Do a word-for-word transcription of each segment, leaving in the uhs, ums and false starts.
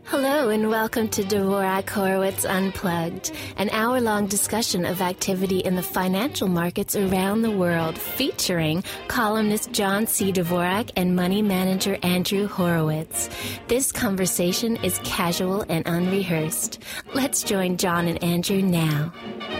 Hello and welcome to Dvorak Horowitz Unplugged, an hour-long discussion of activity in the financial markets around the world, featuring columnist John C. Dvorak and money manager Andrew Horowitz. This conversation is casual and unrehearsed. Let's join John and Andrew now.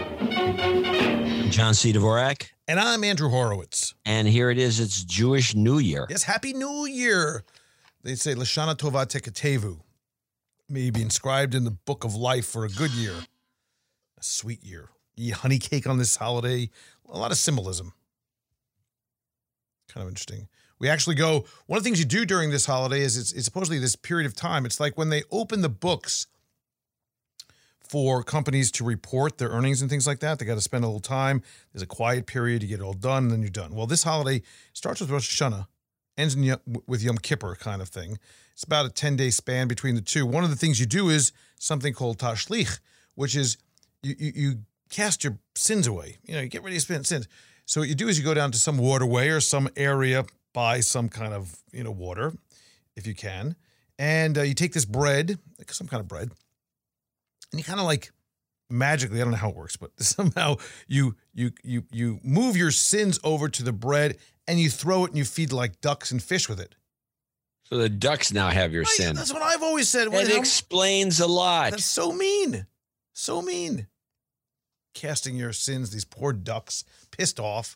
John C. Dvorak. And I'm Andrew Horowitz. And here it is. It's Jewish New Year. Yes, Happy New Year. They say Lashana Tova Teketevu. May be inscribed in the book of life for a good year. A sweet year. Eat honey cake on this holiday. A lot of symbolism. Kind of interesting. We actually go, one of the things you do during this holiday is it's, it's supposedly this period of time. It's like when they open the books for companies to report their earnings and things like that. They got to spend a little time. There's a quiet period. You get it all done, and then you're done. Well, this holiday starts with Rosh Hashanah, ends in, with Yom Kippur kind of thing. It's about a ten-day span between the two. One of the things you do is something called tashlich, which is you, you, you cast your sins away. You know, you get ready to spend sins. So what you do is you go down to some waterway or some area by some kind of, you know, water, if you can, and uh, you take this bread, like some kind of bread, and you kind of like magically, I don't know how it works, but somehow you you you you move your sins over to the bread and you throw it and you feed like ducks and fish with it. So the ducks now have your I, sin. That's what I've always said. It explains a lot. That's so mean. So mean. Casting your sins, these poor ducks, pissed off.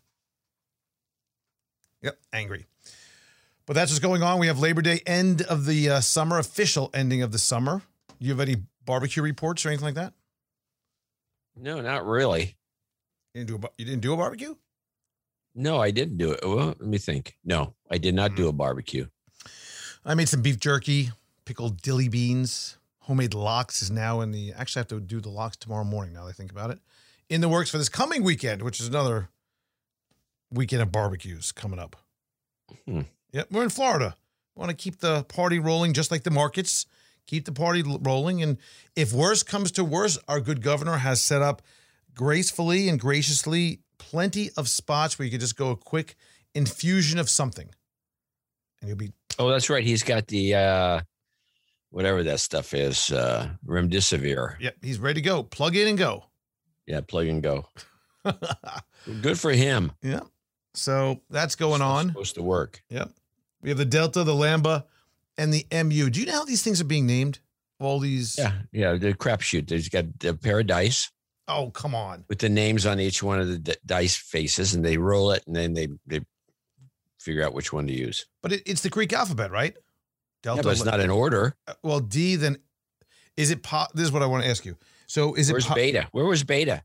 Yep, angry. But that's what's going on. We have Labor Day, end of the uh, summer, official ending of the summer. You have any barbecue reports or anything like that? No, not really. You didn't do a, you didn't do a barbecue? No, I didn't do it. Well, let me think. No, I did not mm. do a barbecue. I made some beef jerky, pickled dilly beans, homemade lox is now in the, actually I have to do the lox tomorrow morning now that I think about it, in the works for this coming weekend, which is another weekend of barbecues coming up. Hmm. Yeah, we're in Florida. We want to keep the party rolling just like the markets, keep the party rolling. And if worse comes to worse, our good governor has set up gracefully and graciously plenty of spots where you could just go a quick infusion of something. And you'll be. Oh, that's right. He's got the, uh, whatever that stuff is, uh, remdesivir. Yep, he's ready to go. Plug in and go. Yeah, plug and go. Good for him. Yeah. So that's going it's on. Supposed to work. Yep. We have the Delta, the Lambda, and the M U. Do you know how these things are being named? All these. Yeah, yeah. The crapshoot. There's got a pair of dice. Oh, come on. With the names on each one of the d- dice faces, and they roll it, and then they they figure out which one to use. But it, it's the Greek alphabet, right? Delta. Yeah, but it's not in order. Uh, well, D, then is it? Po- this is what I want to ask you. So is Where's it? Po- Beta? Where was Beta?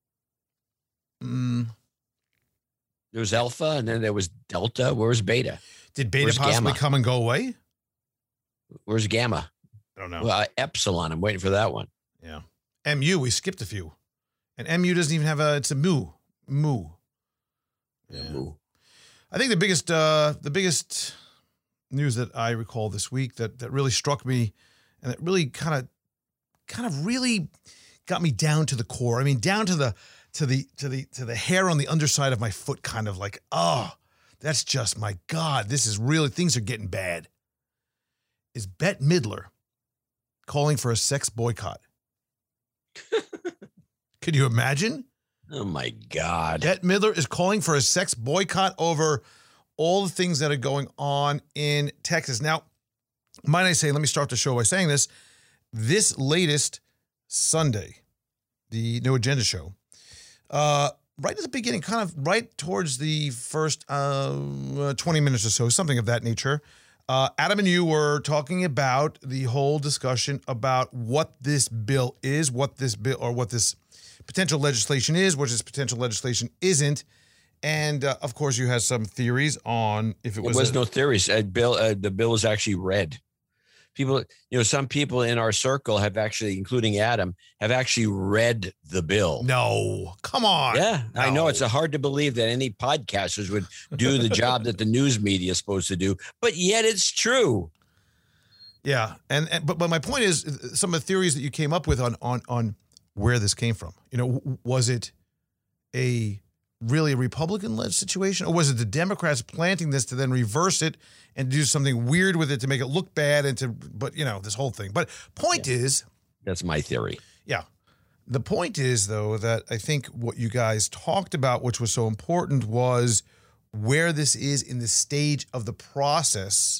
Mm. There was Alpha, and then there was Delta. Where was Beta? Did Beta Where's possibly Gamma? come and go away? Where's Gamma? I don't know. Well, uh, Epsilon. I'm waiting for that one. Yeah. M U. We skipped a few, and M U doesn't even have a. It's a mu. Mu. Yeah. yeah mu. I think the biggest, uh, the biggest news that I recall this week that that really struck me, and that really kind of, kind of really got me down to the core. I mean, down to the, to the, to the, to the hair on the underside of my foot. Kind of like, oh, that's just my God. This is really things are getting bad. Is Bette Midler calling for a sex boycott? Could you imagine? Oh, my God. Bette Midler is calling for a sex boycott over all the things that are going on in Texas. Now, might I say, let me start the show by saying this. This latest Sunday, the No Agenda show, uh, right at the beginning, kind of right towards the first uh, twenty minutes or so, something of that nature, uh, Adam and you were talking about the whole discussion about what this bill is, what this bill or what this potential legislation is, what this potential legislation isn't. And, uh, of course, you had some theories on if it was... There was a, no theories. Uh, bill, uh, the bill was actually read. People, you know, some people in our circle have actually, including Adam, have actually read the bill. No, come on. Yeah, no. I know. It's hard to believe that any podcasters would do the job that the news media is supposed to do, but yet it's true. Yeah, and, and but but my point is some of the theories that you came up with on on on where this came from. You know, was it a really a Republican-led situation? Or was it the Democrats planting this to then reverse it and do something weird with it to make it look bad and to, but, you know, this whole thing. But point yeah. is. That's my theory. Yeah. The point is, though, that I think what you guys talked about, which was so important, was where this is in the stage of the process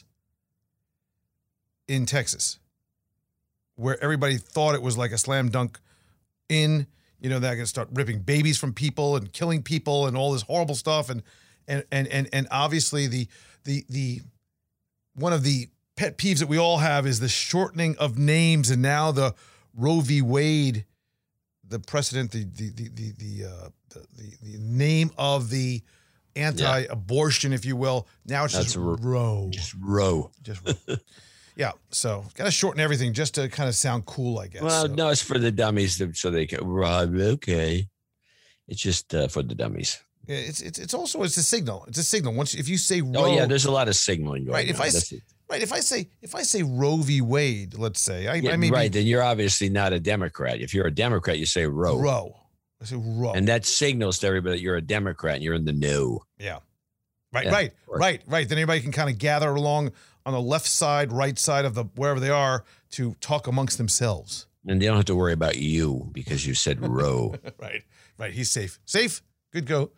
in Texas, where everybody thought it was like a slam dunk in, you know, they're going to start ripping babies from people and killing people and all this horrible stuff. And, and, and, and, and obviously the, the, the, one of the pet peeves that we all have is the shortening of names. And now the Roe v. Wade, the precedent, the, the, the, the, the, uh, the, the, the name of the anti-abortion, yeah. if you will. Now it's That's just Roe. Just Roe. Just Roe. Yeah, so got to shorten everything just to kind of sound cool, I guess. Well, so. no, it's for the dummies, to, so they can. Okay, it's just uh, for the dummies. Yeah, it's it's it's also it's a signal. It's a signal. Once if you say Roe, oh yeah, there's a lot of signaling going right. If on. I That's right, if I say if I say Roe v. Wade, let's say, I, yeah, I mean, right, then you're obviously not a Democrat. If you're a Democrat, you say Roe. Roe. I say Roe, and that signals to everybody that you're a Democrat and you're in the no. Yeah. Right, yeah, right, right, right. Then everybody can kind of gather along on the left side, right side of the wherever they are to talk amongst themselves. And they don't have to worry about you because you said Roe. Right, right. He's safe. Safe. Good go.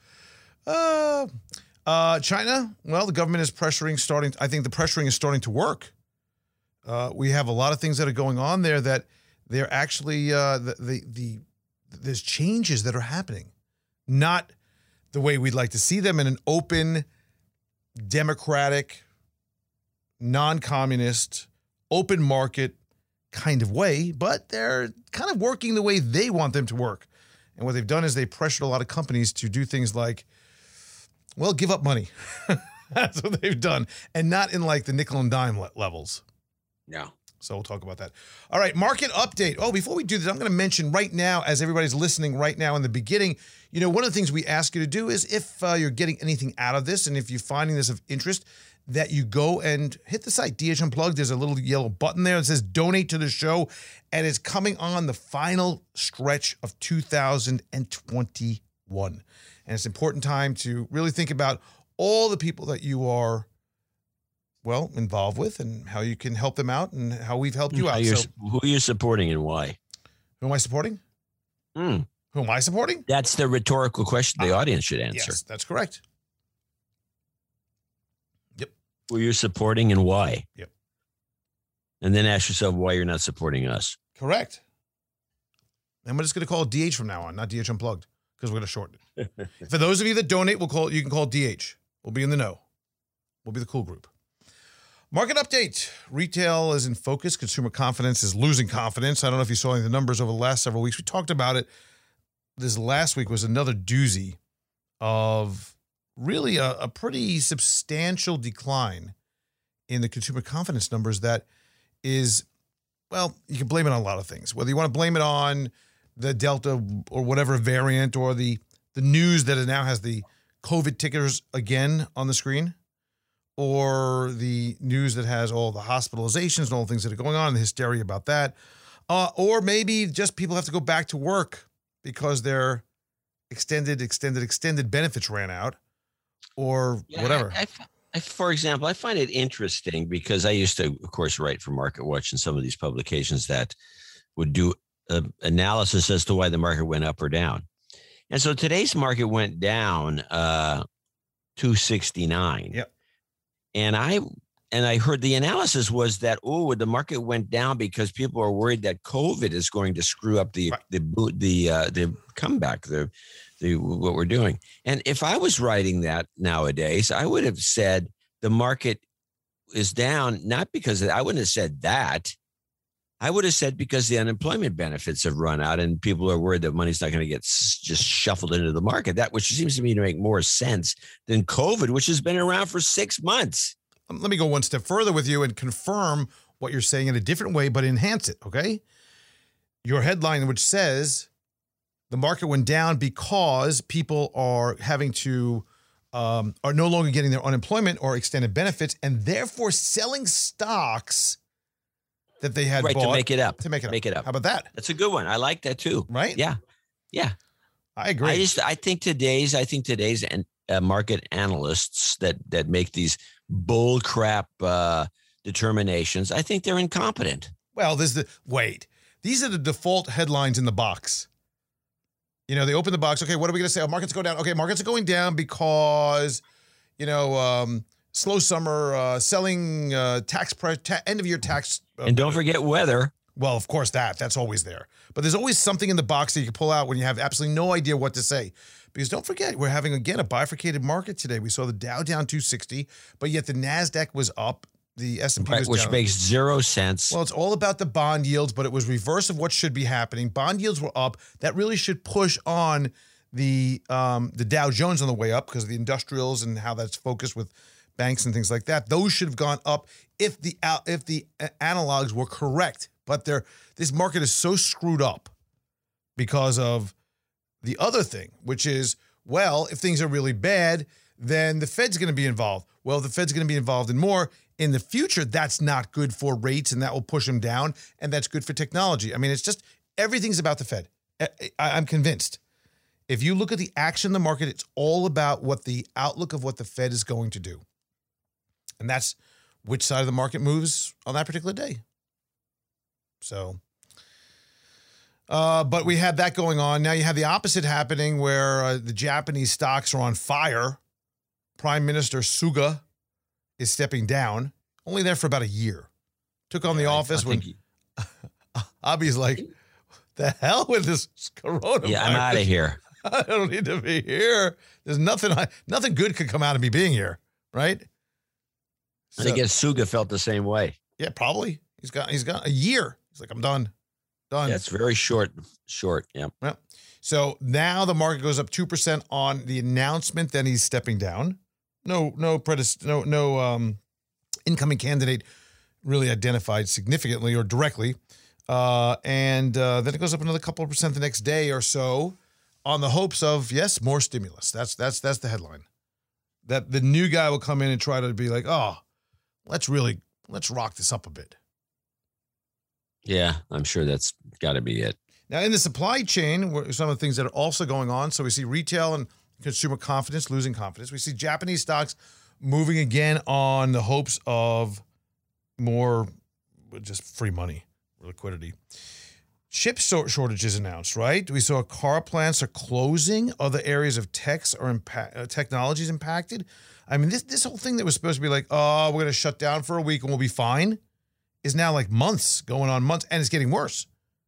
Uh, uh, China, well, the government is pressuring, starting. I think the pressuring is starting to work. Uh, we have a lot of things that are going on there that they're actually, uh, the, the, the, there's changes that are happening. Not the way we'd like to see them in an open, democratic, non-communist, open market kind of way, but they're kind of working the way they want them to work. And what they've done is they pressured a lot of companies to do things like, well, give up money. That's what they've done. And not in like the nickel and dime le- levels. No. So we'll talk about that. All right, market update. Oh, before we do this, I'm going to mention right now, as everybody's listening right now in the beginning, you know, one of the things we ask you to do is if uh, you're getting anything out of this and if you're finding this of interest, that you go and hit the site, D H Unplugged. There's a little yellow button there that says donate to the show, and it's coming on the final stretch of two thousand twenty-one. And it's an important time to really think about all the people that you are, well, involved with and how you can help them out and how we've helped you out. So, who are you supporting and why? Who am I supporting? Mm. Who am I supporting? That's the rhetorical question the uh, audience should answer. Yes, that's correct. Yep. Who are you supporting and why? Yep. And then ask yourself why you're not supporting us. Correct. And we're just going to call it D H from now on, not D H Unplugged, because we're going to shorten it. For those of you that donate, we'll call it, you can call it D H. We'll be in the know. We'll be the cool group. Market update. Retail is in focus. Consumer confidence is losing confidence. I don't know if you saw any of the numbers over the last several weeks. We talked about it. This last week was another doozy of really a, a pretty substantial decline in the consumer confidence numbers that is, well, you can blame it on a lot of things. Whether you want to blame it on the Delta or whatever variant or the, the news that it now has the COVID tickers again on the screen, or the news that has all the hospitalizations and all the things that are going on and the hysteria about that. Uh, or maybe just people have to go back to work because their extended, extended, extended benefits ran out or yeah, whatever. I, I, I, for example, I find it interesting because I used to, of course, write for MarketWatch and some of these publications that would do uh, analysis as to why the market went up or down. And so today's market went down uh, two sixty-nine. Yep. And I and I heard the analysis was that, oh, the market went down because people are worried that COVID is going to screw up the right. the the uh, the comeback, the the what we're doing. And if I was writing that nowadays, I would have said the market is down not because I wouldn't have said that. I would have said because the unemployment benefits have run out and people are worried that money's not going to get just shuffled into the market. That which seems to me to make more sense than COVID, which has been around for six months. Let me go one step further with you and confirm what you're saying in a different way, but enhance it, okay? Your headline, which says the market went down because people are having to, um, are no longer getting their unemployment or extended benefits and therefore selling stocks that they had right, bought. to make it up. To make it up. Make it up. How about that? That's a good one. I like that too. Right? Yeah. Yeah. I agree. I just I think today's I think today's an, uh, market analysts that that make these bull crap uh, determinations, I think they're incompetent. Well, there's the wait. These are the default headlines in the box. You know, they open the box. Okay, what are we going to say? Oh, markets go down. Okay, markets are going down because, you know, um, slow summer, uh, selling, uh, tax price, ta- end of year tax. Uh, and don't forget weather. Well, of course, that. That's always there. But there's always something in the box that you can pull out when you have absolutely no idea what to say. Because don't forget, we're having, again, a bifurcated market today. We saw the Dow down two sixty, but yet the NASDAQ was up. The S and P right, was which down. makes zero sense. Well, it's all about the bond yields, but it was reverse of what should be happening. Bond yields were up. That really should push on the um, the Dow Jones on the way up because of the industrials and how that's focused with banks and things like that. Those should have gone up if the if the analogs were correct. But they're, this market is so screwed up because of the other thing, which is, well, if things are really bad, then the Fed's going to be involved. Well, the Fed's going to be involved in more. In the future, that's not good for rates, and that will push them down, and that's good for technology. I mean, it's just, everything's about the Fed. I, I'm convinced. If you look at the action in the market, it's all about what the outlook of what the Fed is going to do. And that's which side of the market moves on that particular day. So, uh, but we had that going on. Now you have the opposite happening where uh, the Japanese stocks are on fire. Prime Minister Suga is stepping down. Only there for about a year. Took on the yeah, office when he... Abi's like, the hell with this coronavirus. Yeah, I'm out of here. I don't need to be here. There's nothing, I, nothing good could come out of me being here, right? So, I guess Suga felt the same way. Yeah, probably. He's got he's got a year. He's like, I'm done. Done. That's very short. Short. Yeah. Yeah. So now the market goes up two percent on the announcement. Then he's stepping down. No, no, predis- no, no um, incoming candidate really identified significantly or directly. Uh, and uh, then it goes up another couple of percent the next day or so on the hopes of, yes, more stimulus. That's that's that's the headline. That the new guy will come in and try to be like, oh, let's really, let's rock this up a bit. Yeah, I'm sure that's got to be it. Now, in the supply chain, some of the things that are also going on. So we see retail and consumer confidence losing confidence. We see Japanese stocks moving again on the hopes of more just free money, liquidity. Chip shortages announced, right? We saw car plants are closing. Other areas of techs are impa- uh, technologies impacted. I mean, this this whole thing that was supposed to be like, oh, we're going to shut down for a week and we'll be fine, is now like months, going on months, and it's getting worse.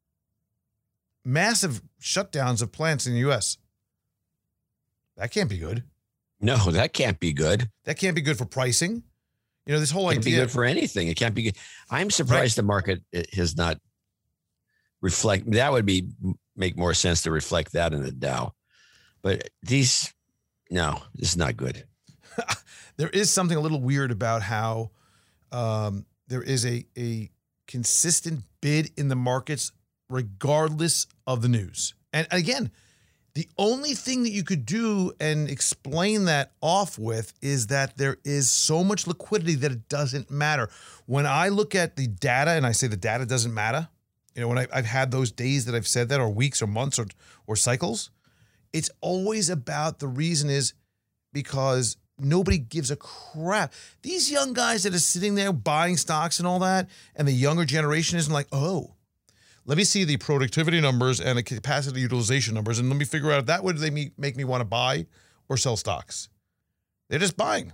Massive shutdowns of plants in the U S. That can't be good. No, that can't be good. That can't be good for pricing. You know, this whole it can't idea. be good for anything. It can't be good. I'm surprised right. the market has not reflect. That would be make more sense to reflect that in the Dow. But these, no, this is not good. There is something a little weird about how um, there is a, a consistent bid in the markets regardless of the news. And again, the only thing that you could do and explain that off with is that there is so much liquidity that it doesn't matter. When I look at the data and I say the data doesn't matter, you know, when I, I've had those days that I've said that, or weeks or months or or cycles, it's always about the reason is because nobody gives a crap. These young guys that are sitting there buying stocks and all that, and the younger generation isn't like, oh, let me see the productivity numbers and the capacity utilization numbers, and let me figure out if that would they make me want to buy or sell stocks. They're just buying.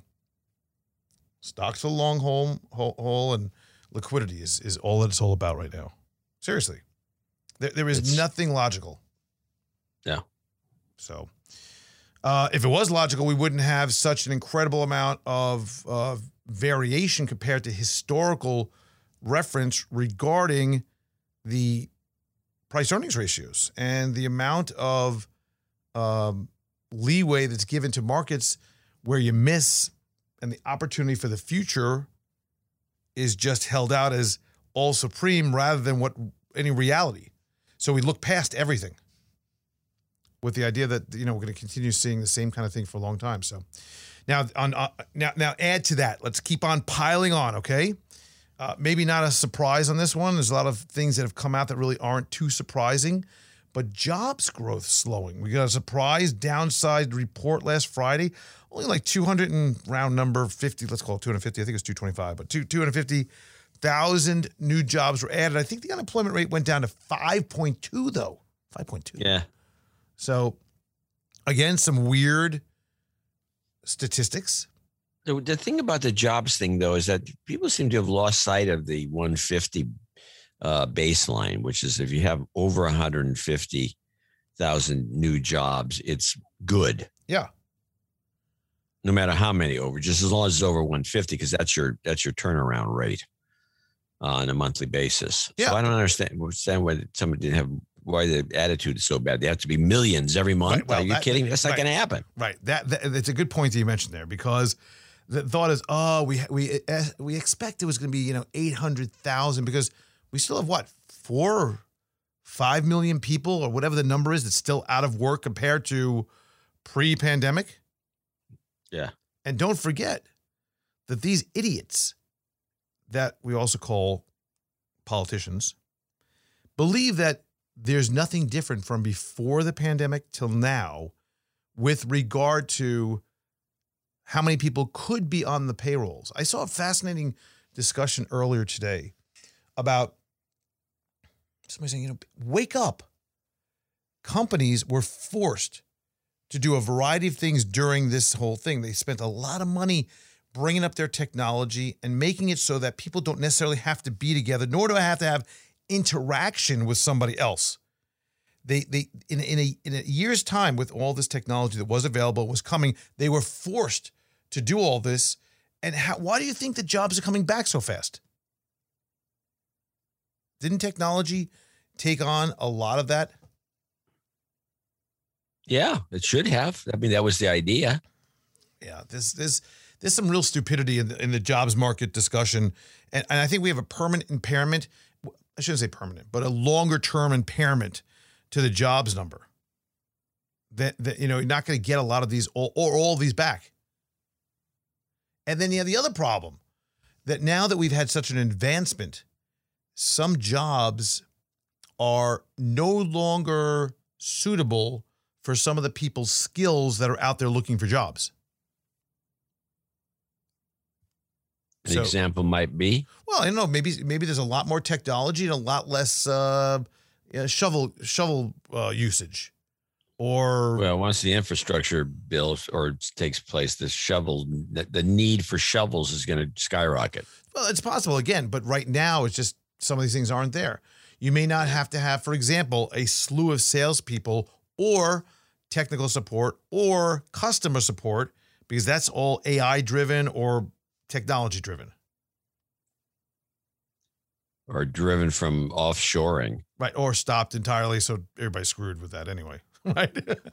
Stocks for the long haul, haul and liquidity is, is all that it's all about right now. Seriously. There, there is it's, nothing logical. Yeah. So uh, if it was logical, we wouldn't have such an incredible amount of uh, variation compared to historical reference regarding the price earnings ratios and the amount of um, leeway that's given to markets where you miss, and the opportunity for the future is just held out as all supreme rather than what any reality. So we look past everything with the idea that, you know, we're going to continue seeing the same kind of thing for a long time. So now on uh, now now add to that. Let's keep on piling on, okay? Uh, maybe not a surprise on this one. There's a lot of things that have come out that really aren't too surprising. but jobs growth slowing. We got a surprise downside report last Friday. Only like two hundred and round number fifty, let's call it two hundred fifty. I think it was two twenty-five, but two, two hundred fifty thousand new jobs were added. I think the unemployment rate went down to five point two though. five point two. Yeah. So again, some weird statistics. The, the thing about the jobs thing, though, is that people seem to have lost sight of the one hundred fifty uh, baseline, which is if you have over one hundred fifty thousand new jobs, it's good. Yeah. No matter how many over, just as long as it's over one hundred fifty, because that's your that's your turnaround rate uh, on a monthly basis. Yeah. So I don't understand, understand why somebody didn't have why the attitude is so bad. They have to be millions every month. Right, well, Are you that, kidding me? That's not right, going to happen. Right. That, that that's a good point that you mentioned there, because the thought is, oh, we we we expect it was going to be, you know, eight hundred thousand, because we still have what, four or five million people or whatever the number is that's still out of work compared to pre-pandemic. Yeah. And don't forget that these idiots that we also call politicians believe that there's nothing different from before the pandemic till now with regard to how many people could be on the payrolls. I saw a fascinating discussion earlier today about somebody saying, you know, wake up. Companies were forced to do a variety of things during this whole thing. They spent a lot of money bringing up their technology and making it so that people don't necessarily have to be together, nor do I have to have interaction with somebody else. They they in, in a in a year's time, with all this technology that was available, was coming, they were forced to do all this. And how, why do you think the jobs are coming back so fast? Didn't technology take on a lot of that? Yeah, it should have. I mean, that was the idea. Yeah, there's there's there's some real stupidity in the, in the jobs market discussion, and, and I think we have a permanent impairment. I shouldn't say permanent, but a longer term impairment to the jobs number. That, that you know, you're not going to get a lot of these or, or all of these back. And then you have the other problem that now that we've had such an advancement, some jobs are no longer suitable for some of the people's skills that are out there looking for jobs. An So- example might be. Well, I don't know. Maybe maybe there's a lot more technology and a lot less uh, yeah, shovel shovel uh, usage, or Well, once the infrastructure builds or takes place, the shovel, the, the need for shovels is going to skyrocket. well, it's possible again. But right now, it's just some of these things aren't there. You may not have to have, for example, a slew of salespeople or technical support or customer support, because that's all A I driven or technology driven. Or driven from offshoring. Right. Or stopped entirely. So everybody's screwed with that anyway. Right.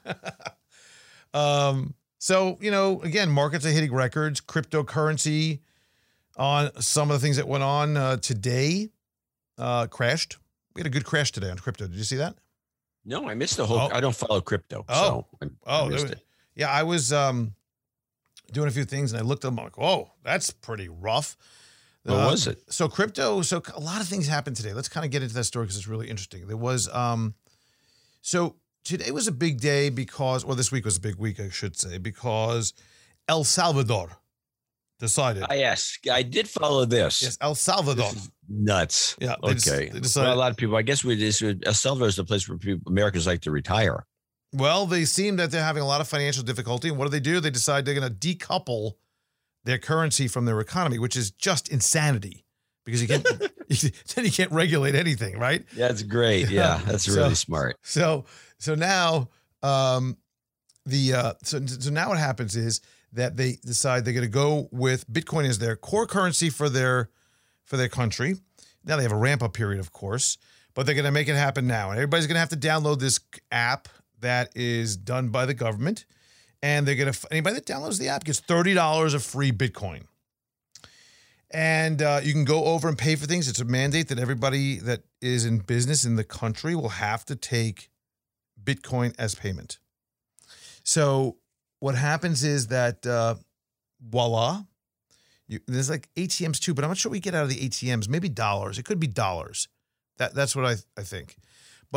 um, so, you know, again, markets are hitting records. Cryptocurrency on some of the things that went on uh, today uh, crashed. We had a good crash today on crypto. Did you see that? No, I missed the whole. Oh. I don't follow crypto. Oh. So I, Oh, I missed there- it. yeah. I was um, doing a few things and I looked at them. I'm like, whoa, that's pretty rough. What Uh, was it? So crypto, so a lot of things happened today. Let's kind of get into that story because it's really interesting. There was, um, so today was a big day because, or this week was a big week, I should say, because El Salvador decided. I yes, I did follow this. yes, El Salvador. This is nuts. Yeah, they just- Okay. they decided- well, a lot of people. I guess we just El Salvador is the place where people, Americans like to retire. Well, they seem that they're having a lot of financial difficulty. And what do they do? They decide they're going to decouple their currency from their economy, which is just insanity because you can't, then you can't regulate anything, right? That's great. Yeah, that's So- really smart. So, so now, um, the uh, so so now what happens is that they decide they're going to go with Bitcoin as their core currency for their for their country. Now they have a ramp up period, of course, but they're going to make it happen now, and everybody's going to have to download this app that is done by the government, and they're going to anybody that downloads the app gets thirty dollars of free Bitcoin. And uh, you can go over and pay for things. It's a mandate that everybody that is in business in the country will have to take Bitcoin as payment. So what happens is that uh, voila, you, there's like A T Ms too, but I'm not sure what we get out of the A T Ms. Maybe dollars. It could be dollars. That that's what I I think. But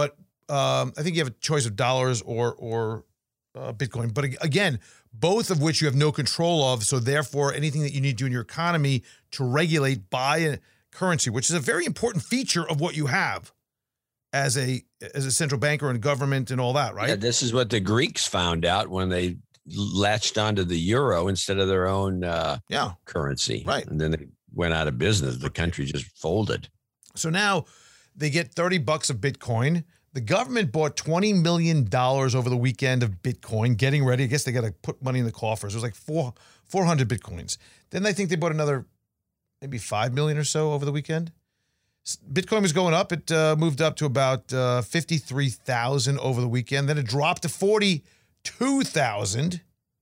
um, I think you have a choice of dollars or or uh, Bitcoin. But again, both of which you have no control of. So therefore, anything that you need to do in your economy to regulate by a currency, which is a very important feature of what you have as a as a central banker and government and all that, right? Yeah, this is what the Greeks found out when they latched onto the euro instead of their own uh, yeah. currency. Right. And then they went out of business. The country just folded. So now they get thirty bucks of Bitcoin. The government bought twenty million dollars over the weekend of Bitcoin, getting ready. I guess they got to put money in the coffers. It was like four, 400 Bitcoins. Then I think they bought another maybe five million or so over the weekend. Bitcoin was going up. It uh, moved up to about uh, fifty-three thousand over the weekend. Then it dropped to forty-two thousand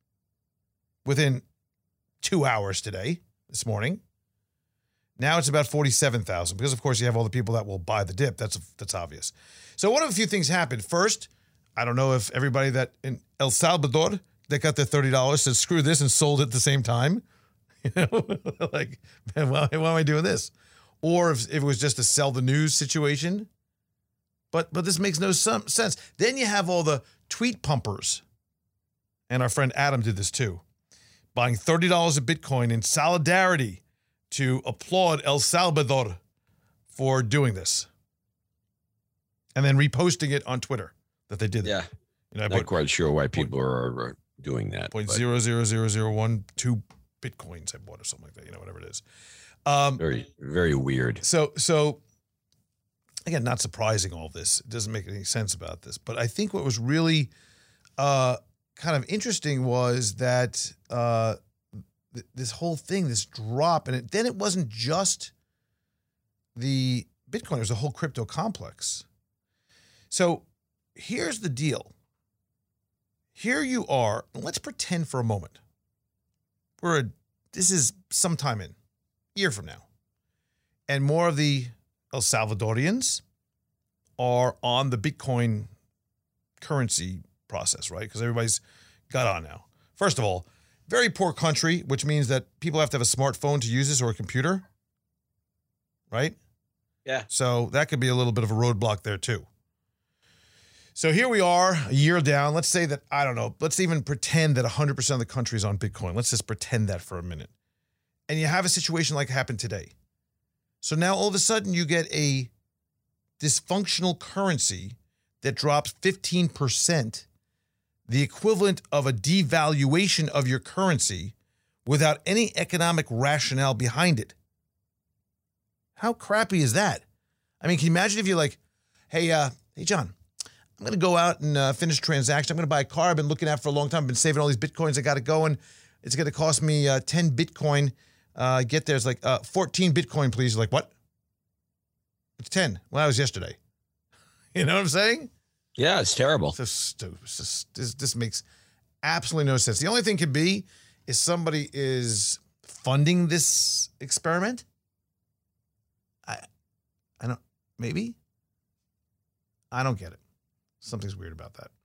within two hours today, this morning. Now it's about forty-seven thousand because, of course, you have all the people that will buy the dip. That's that's obvious. So one of a few things happened. First, I don't know if everybody that in El Salvador that got their thirty dollars said, screw this, and sold it at the same time. You know, like, man, why, why am I doing this? Or if, if it was just a sell the news situation. But but this makes no some sense. Then you have all the tweet pumpers. And our friend Adam did this too. Buying thirty dollars of Bitcoin in solidarity to applaud El Salvador for doing this. And then reposting it on Twitter that they did yeah. that. You know, Not bought, quite sure why people point, are, are doing that. Point zero zero zero zero one two Bitcoins I bought or something like that, you know, whatever it is. Um, very, very weird. So, so again, not surprising all this. It doesn't make any sense about this. But I think what was really uh, kind of interesting was that uh, th- this whole thing, this drop, and it, then it wasn't just the Bitcoin, it was the whole crypto complex. So here's the deal. Here you are. Let's pretend for a moment. We're a, this is sometime in, year from now. And more of the El Salvadorians are on the Bitcoin currency process, right? Because everybody's got on now. First of all, very poor country, which means that people have to have a smartphone to use this or a computer, right? Yeah. So that could be a little bit of a roadblock there too. So here we are, a year down. Let's say that, I don't know, let's even pretend that one hundred percent of the country is on Bitcoin. Let's just pretend that for a minute. And you have a situation like happened today. So now all of a sudden you get a dysfunctional currency that drops fifteen percent, the equivalent of a devaluation of your currency without any economic rationale behind it. How crappy is that? I mean, can you imagine if you're like, hey, uh, hey, John, I'm going to go out and uh, finish a transaction. I'm going to buy a car I've been looking at for a long time. I've been saving all these Bitcoins. I got it going. It's going to cost me uh, ten Bitcoin. Uh, get there. It's like uh, fourteen Bitcoin, please. You're like, what? It's ten. Well, that was yesterday. You know what I'm saying? Yeah, it's terrible. It's just, it's just, this, this makes absolutely no sense. The only thing could be is somebody is funding this experiment. I, I don't, maybe? I don't get it. Something's weird about that.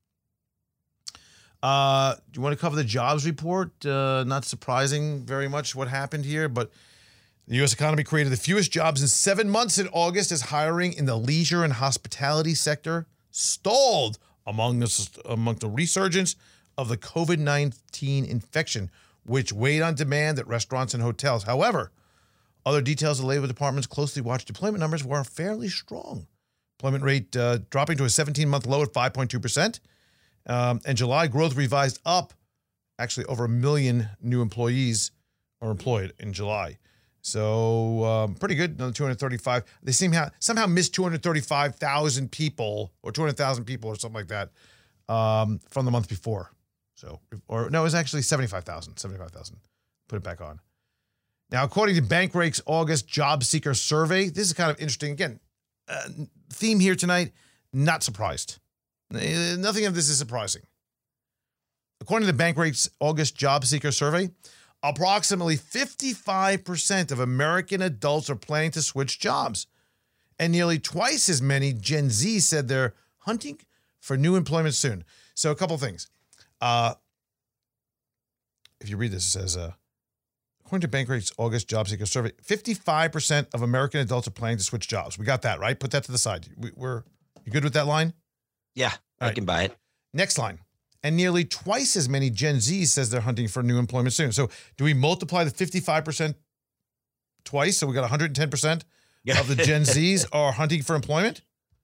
Uh, do you want to cover the jobs report? Uh, not surprising very much what happened here, but the U S economy created the fewest jobs in seven months in August as hiring in the leisure and hospitality sector stalled among the, among the resurgence of the COVID nineteen infection, which weighed on demand at restaurants and hotels. However, other details of the Labor Department's closely watched employment numbers were fairly strong. Employment rate uh, dropping to a seventeen-month low at five point two percent. Um, and July growth revised up. Actually, over a million new employees are employed in July. So um, pretty good, another two hundred thirty-five. They seem ha- somehow missed two hundred thirty-five thousand people or two hundred thousand people or something like that um, from the month before. So, or no, it was actually seventy-five thousand, seventy-five thousand. Put it back on. Now, according to Bankrate's August job seeker survey, this is kind of interesting. Again, uh, theme here tonight, not surprised. Nothing of this is surprising. According to the Bankrate's August job seeker survey, approximately fifty-five percent of American adults are planning to switch jobs. And nearly twice as many Gen Z said they're hunting for new employment soon. So a couple things. Uh, if you read this, it says, uh, according to Bankrate's August job seeker survey, fifty-five percent of American adults are planning to switch jobs. We got that, right? Put that to the side. We, we're you good with that line? Yeah, I right. can buy it. Next line. And nearly twice as many Gen Z says they're hunting for new employment soon. So do we multiply the fifty-five percent twice? So we got one hundred ten percent of the Gen Zs are hunting for employment?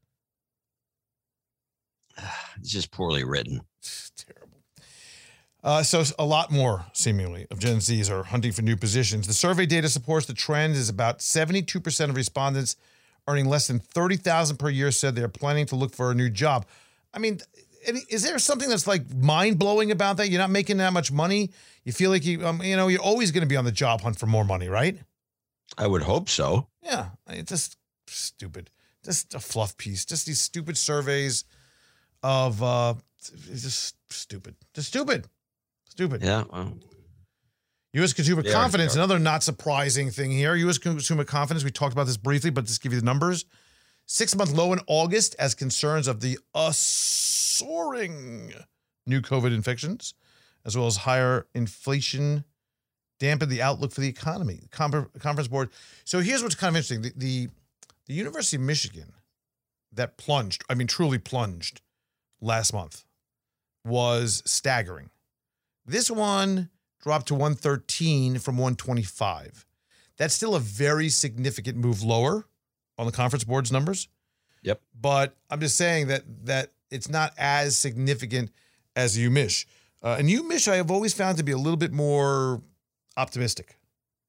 It's just poorly written. It's terrible. Uh, so a lot more, seemingly, of Gen Zs are hunting for new positions. The survey data supports the trend is about seventy-two percent of respondents earning less than thirty thousand dollars per year said they're planning to look for a new job. I mean, is there something that's like mind-blowing about that? You're not making that much money. You feel like you, um, you know, you're always going to be on the job hunt for more money, right? I would hope so. Yeah, it's just stupid. Just a fluff piece. Just these stupid surveys of, uh, it's just stupid. Just stupid. Stupid. Yeah. Well, U S consumer they confidence, are. another not surprising thing here. U S consumer confidence, we talked about this briefly, but just give you the numbers. Six-month low in August as concerns of the uh, soaring new COVID infections, as well as higher inflation, dampened the outlook for the economy. Com- Conference Board. So here's what's kind of interesting. The, the, the University of Michigan that plunged, I mean, truly plunged last month was staggering. This one dropped to one thirteen from one twenty-five. That's still a very significant move lower on the Conference Board's numbers. Yep. But I'm just saying that that it's not as significant as U Mich. Uh, and U Mich I have always found to be a little bit more optimistic.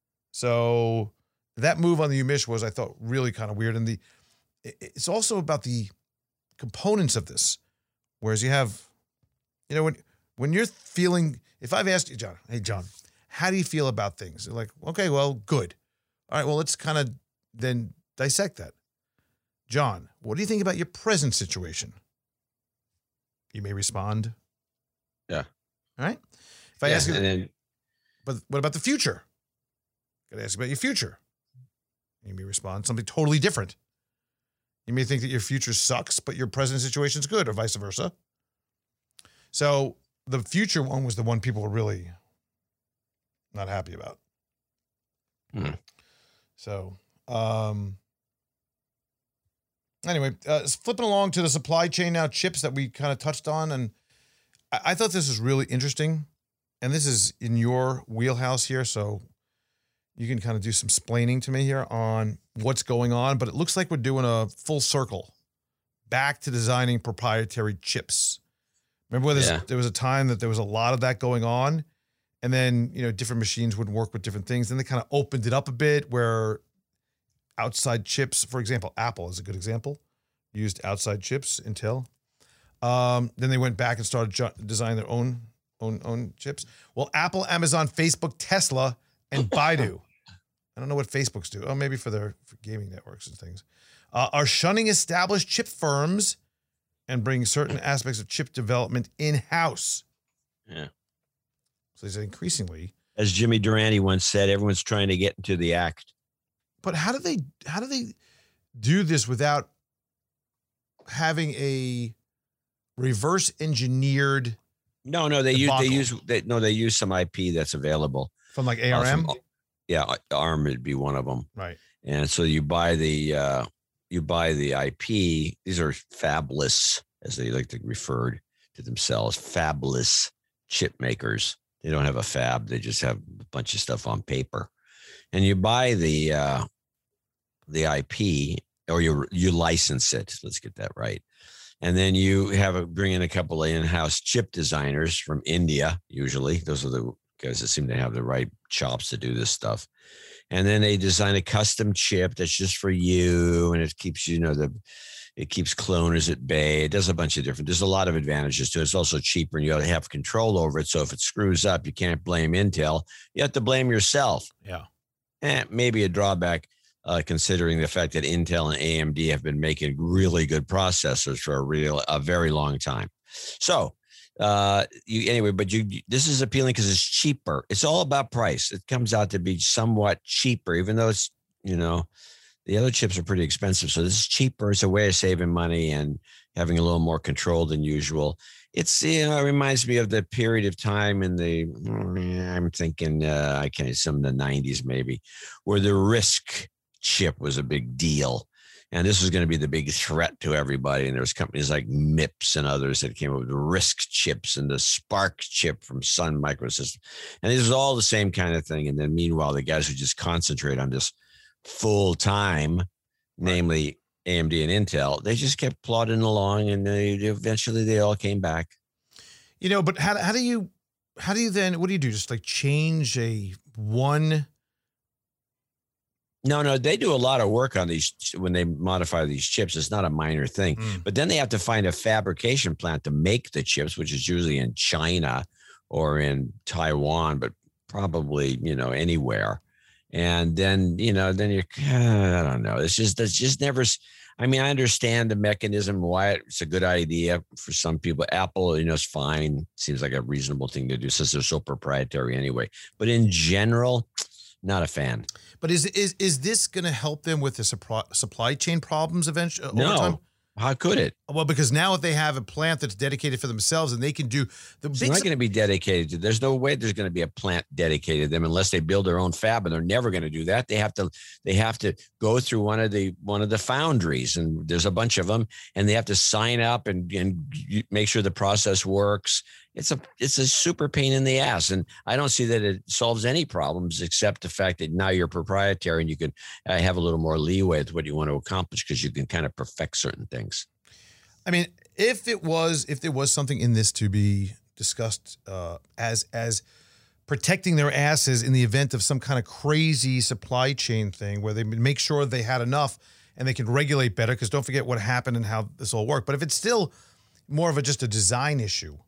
So that move on the U Mich was, I thought, really kind of weird. And the it's also about the components of this. Whereas you have, you know, when when you're feeling, if I've asked you, John, hey, John, how do you feel about things? They're like, okay, well, good. All right, well, let's kind of then dissect that. John, what do you think about your present situation? You may respond. Yeah. All right. If I yeah, ask you, and then, but what about the future? Got to ask you about your future. You may respond something totally different. You may think that your future sucks, but your present situation is good, or vice versa. So the future one was the one people were really not happy about. Hmm. So, um, anyway, uh, flipping along to the supply chain now, chips that we kind of touched on. And I, I thought this was really interesting. And this is in your wheelhouse here. So you can kind of do some splaining to me here on what's going on. But it looks like we're doing a full circle back to designing proprietary chips. Remember when yeah. there was a time that there was a lot of that going on? And then, you know, different machines would work with different things. Then they kind of opened it up a bit where outside chips, for example, Apple is a good example, used outside chips, Intel. Um, then they went back and started ju- designing their own, own, own chips. Well, Apple, Amazon, Facebook, Tesla, and Baidu. I don't know what Facebook's do. Oh, maybe for their for gaming networks and things. Uh, are shunning established chip firms and bringing certain aspects of chip development in-house. Yeah. So they say increasingly. As Jimmy Durante once said, everyone's trying to get into the act. But how do they how do they do this without having a reverse engineered? No, no, they debacle? use they use they, no, they use some I P that's available From like A R M? Uh, from, yeah, ARM would be one of them. Right. And so you buy the uh, you buy the I P. These are fabless, as they like to refer to themselves, fabless chip makers. They don't have a fab. They just have a bunch of stuff on paper. And you buy the uh, the I P, or you you license it. Let's get that right. And then you have a, bring in a couple of in-house chip designers from India. Usually, those are the guys that seem to have the right chops to do this stuff. And then they design a custom chip that's just for you, and it keeps you know the it keeps cloners at bay. It does a bunch of different. There's a lot of advantages to it. It's also cheaper, and you have control over it. So if it screws up, you can't blame Intel. You have to blame yourself. Yeah. Eh, maybe a drawback, uh, considering the fact that Intel and A M D have been making really good processors for a real, a very long time. So, uh, you anyway, but you, this is appealing because it's cheaper. It's all about price. It comes out to be somewhat cheaper, even though it's, you know, the other chips are pretty expensive. So this is cheaper. It's a way of saving money and having a little more control than usual. It's, you know, it reminds me of the period of time in the, I'm thinking, uh, I can't, some of the nineties maybe, where the RISC chip was a big deal. And this was going to be the big threat to everybody. And there was companies like MIPS and others that came up with the RISC chips and the Spark chip from Sun Microsystems. And this was all the same kind of thing. And then meanwhile, the guys who just concentrate on this full time, right. namely A M D and Intel, they just kept plodding along, and they eventually they all came back. You know, but how, how do you, how do you then, what do you do? Just like change a one? No, no, they do a lot of work on these when they modify these chips. It's not a minor thing, mm. but then they have to find a fabrication plant to make the chips, which is usually in China or in Taiwan, but probably, you know, anywhere. And then, you know, then you're, I don't know. It's just, it's just never, I mean, I understand the mechanism, why it's a good idea for some people. Apple, you know, is fine. Seems like a reasonable thing to do since they're so proprietary anyway. But in general, not a fan. But is is is this going to help them with the supply, supply chain problems eventually? No. Over time? How could it? Well, because now if they have a plant that's dedicated for themselves and they can do the it's big. not going to be dedicated to. There's no way there's going to be a plant dedicated to them unless they build their own fab, and they're never going to do that. They have to. They have to go through one of the one of the foundries, and there's a bunch of them, and they have to sign up and and make sure the process works. It's a it's a super pain in the ass, and I don't see that it solves any problems except the fact that now you're proprietary and you can uh, have a little more leeway with what you want to accomplish because you can kind of perfect certain things. I mean, if it was if there was something in this to be discussed uh, as as protecting their asses in the event of some kind of crazy supply chain thing where they make sure they had enough and they can regulate better, because don't forget what happened and how this all worked. But if it's still more of a just a design issue.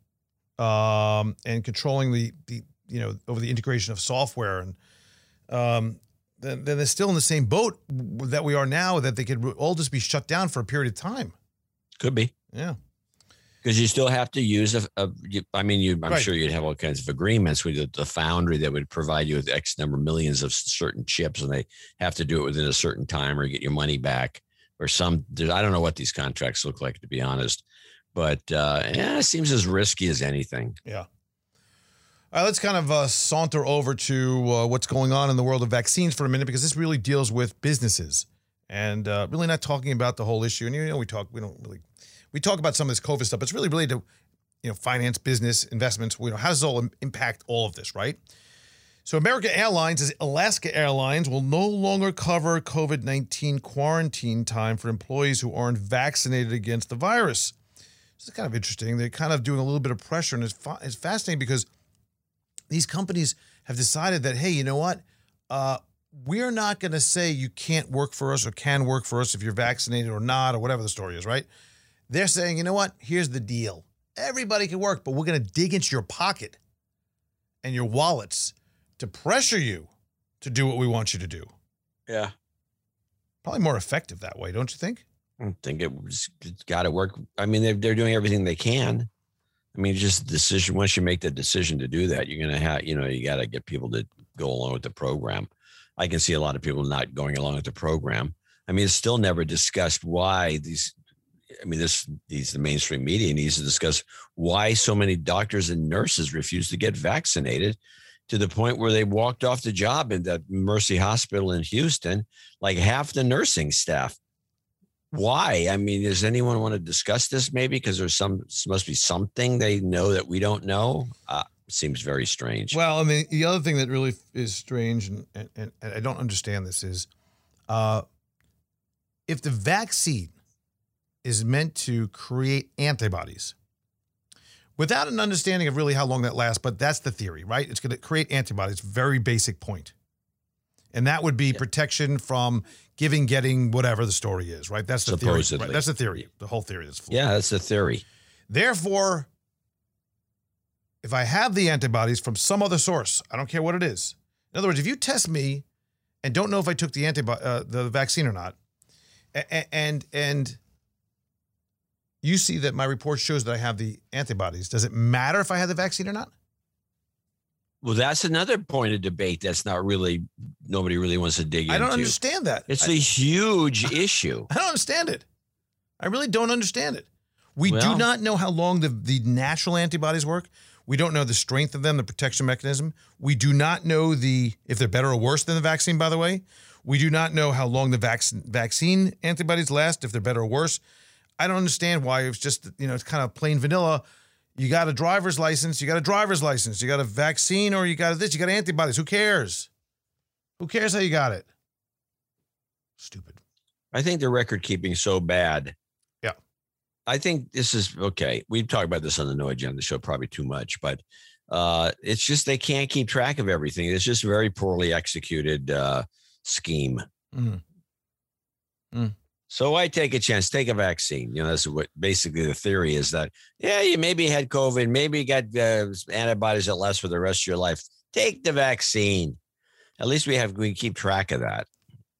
Um, and controlling the, the, you know, over the integration of software, and um, then, then they're still in the same boat that we are now, that they could all just be shut down for a period of time. Could be. Yeah. Because you still have to use a, a I mean, you, I'm right. sure you'd have all kinds of agreements with the, the foundry that would provide you with X number of millions of certain chips, and they have to do it within a certain time or get your money back or some, I don't know what these contracts look like, to be honest. But uh, yeah, it seems as risky as anything. Yeah. All right, let's kind of uh, saunter over to uh, what's going on in the world of vaccines for a minute, because this really deals with businesses and uh, really not talking about the whole issue. And you know, we talk, we don't really, we talk about some of this COVID stuff, but it's really related to, you know, finance, business, investments. You know, how does it all impact all of this, right? So American Airlines, Alaska Airlines, will no longer cover COVID nineteen quarantine time for employees who aren't vaccinated against the virus. This is kind of interesting. They're kind of doing a little bit of pressure, and it's, fa- it's fascinating because these companies have decided that, hey, you know what? Uh, we're not going to say you can't work for us or can work for us if you're vaccinated or not, or whatever the story is, right? They're saying, you know what? Here's the deal. Everybody can work, but we're going to dig into your pocket and your wallets to pressure you to do what we want you to do. Yeah. Probably more effective that way, don't you think? I think it was got to work. I mean, they're, they're doing everything they can. I mean, just the decision. Once you make the decision to do that, you're going to have, you know, you got to get people to go along with the program. I can see a lot of people not going along with the program. I mean, it's still never discussed why these, I mean, this, these, the mainstream media needs to discuss why so many doctors and nurses refuse to get vaccinated, to the point where they walked off the job in that Mercy Hospital in Houston, like half the nursing staff. Why? I mean, does anyone want to discuss this maybe? Because there's some, must be something they know that we don't know. Uh, it seems very strange. Well, I mean, the other thing that really is strange, and, and, and I don't understand this, is uh, if the vaccine is meant to create antibodies, without an understanding of really how long that lasts, but that's the theory, right? It's going to create antibodies, very basic point. And that would be yeah. protection from giving, getting, whatever the story is, right? That's the Supposedly. theory. Right? That's the theory. The whole theory is flawed. Yeah, that's the theory. Therefore, if I have the antibodies from some other source, I don't care what it is. In other words, if you test me and don't know if I took the antibody, uh, the vaccine or not, and, and and you see that my report shows that I have the antibodies, does it matter if I had the vaccine or not? Well, that's another point of debate that's not really, nobody really wants to dig into. I don't understand that. It's I, a huge issue. I don't understand it. I really don't understand it. We well, do not know how long the, the natural antibodies work. We don't know the strength of them, the protection mechanism. We do not know the if they're better or worse than the vaccine, by the way. We do not know how long the vac- vaccine antibodies last, if they're better or worse. I don't understand why it's just, you know, it's kind of plain vanilla. You got a driver's license, you got a driver's license, you got a vaccine, or you got this, you got antibodies. Who cares? Who cares how you got it? Stupid. I think the record keeping so bad. Yeah. I think this is okay. We've talked about this on the No Agenda show probably too much, but uh, it's just they can't keep track of everything. It's just a very poorly executed uh, scheme. Mm. Mm. So I take a chance, take a vaccine. You know, that's what basically the theory is that, yeah, you maybe had COVID, maybe you got uh, antibodies that last for the rest of your life. Take the vaccine. At least we have, we can keep track of that.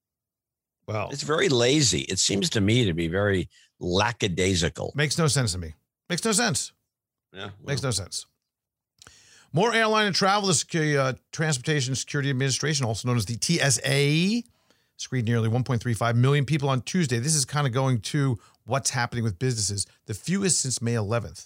Well, it's very lazy. It seems to me to be very lackadaisical. Makes no sense to me. Makes no sense. Yeah, well. Makes no sense. More airline and travel. The uh, Transportation Security Administration, also known as the T S A, screened nearly one point three five million people on Tuesday. This is kind of going to what's happening with businesses, the fewest since May eleventh.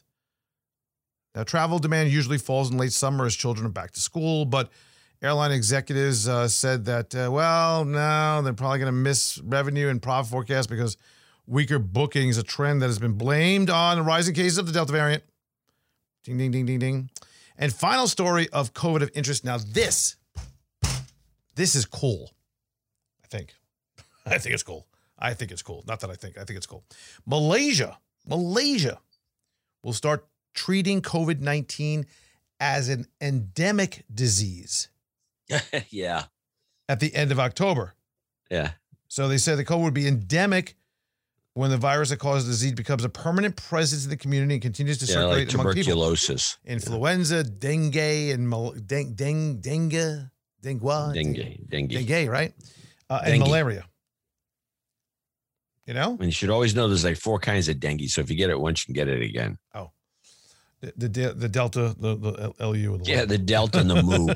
Now, travel demand usually falls in late summer as children are back to school, but airline executives uh, said that, uh, well, no, they're probably going to miss revenue and profit forecast because weaker bookings, a trend that has been blamed on the rising cases of the Delta variant. Ding, ding, ding, ding, ding. And final story of COVID of interest. Now, this, this is cool. I think. I think it's cool. I think it's cool. Not that I think. I think it's cool. Malaysia, Malaysia will start treating COVID nineteen as an endemic disease. Yeah. At the end of October. Yeah. So they said the COVID would be endemic when the virus that causes the disease becomes a permanent presence in the community and continues to yeah, circulate like among people. tuberculosis. Influenza, yeah. dengue, and mal- deng, deng, dengue, dengue, dengue, dengue, dengue, right? Uh, and dengue. malaria. You know? And you should always know there's like four kinds of dengue. So if you get it once, you can get it again. Oh. The the, the Delta, the, the L U. The yeah, the Delta and the Mu.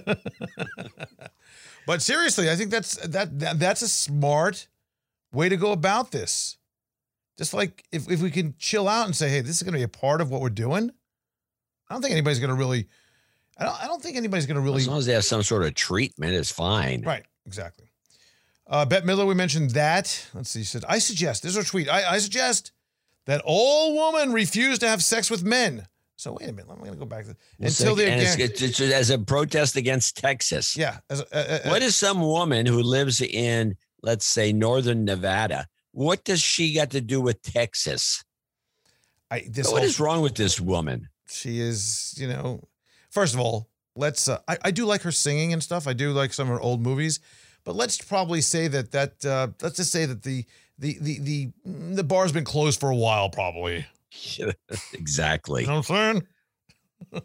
But seriously, I think that's that, that that's a smart way to go about this. Just like if, if we can chill out and say, hey, this is going to be a part of what we're doing. I don't think anybody's going to really, I don't, I don't think anybody's going to really. As long as they have some sort of treatment, it's fine. Right, exactly. Uh, Bette Midler, we mentioned that. Let's see, she said, I suggest, this is her tweet, I, I suggest that all women refuse to have sex with men. So wait a minute, I'm going to go back to it's until like, they again. It's, it's, it's as a protest against Texas. Yeah. As a, uh, what is some woman who lives in, let's say, northern Nevada? What does she got to do with Texas? I, this what whole, is wrong with this woman? She is, you know, first of all, let's, uh, I, I do like her singing and stuff. I do like some of her old movies, but let's probably say that, that, uh, let's just say that the, the, the, the, the bar's been closed for a while, probably. Exactly. You know what I'm saying?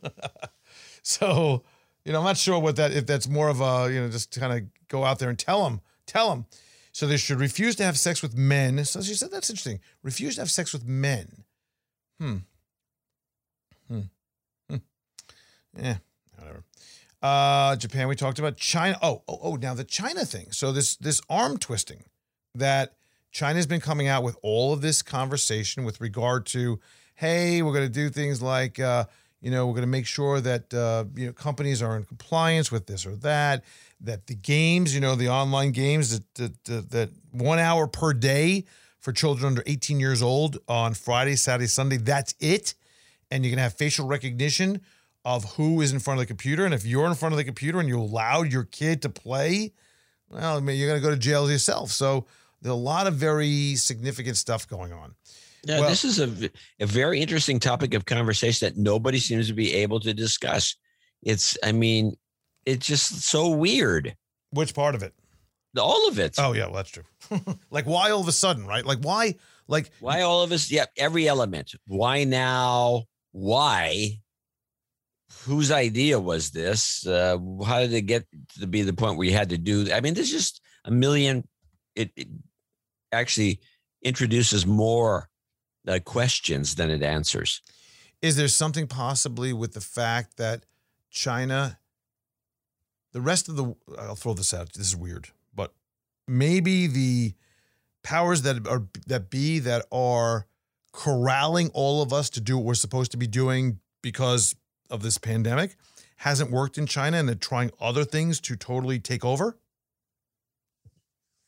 So, you know, I'm not sure what that, if that's more of a, you know, just kind of go out there and tell them, tell them. So they should refuse to have sex with men. So she said, that's interesting. Refuse to have sex with men. Hmm. Hmm. Hmm. Yeah, whatever. Uh, Japan, we talked about. China. Oh, oh, oh, now the China thing. So this, this arm twisting that China's been coming out with all of this conversation with regard to, hey, we're going to do things like, uh, you know, we're going to make sure that, uh, you know, companies are in compliance with this or that, that the games, you know, the online games that, that, that, that one hour per day for children under eighteen years old on Friday, Saturday, Sunday, that's it. And you're going to have facial recognition of who is in front of the computer. And if you're in front of the computer and you allowed your kid to play, well, I mean, you're going to go to jail yourself. So there's a lot of very significant stuff going on. Yeah, well, this is a, a very interesting topic of conversation that nobody seems to be able to discuss. It's, I mean, it's just so weird. Which part of it? All of it. Oh, yeah, well, that's true. Like, why all of a sudden, right? Like, why? Like, why all of us? Yeah, every element. Why now? Why? Whose idea was this? Uh, how did it get to be the point where you had to do? I mean, there's just a million. It, it actually introduces more uh, questions than it answers. Is there something possibly with the fact that China, the rest of the, I'll throw this out. This is weird, but maybe the powers that are that be that are corralling all of us to do what we're supposed to be doing because of this pandemic hasn't worked in China, and they're trying other things to totally take over?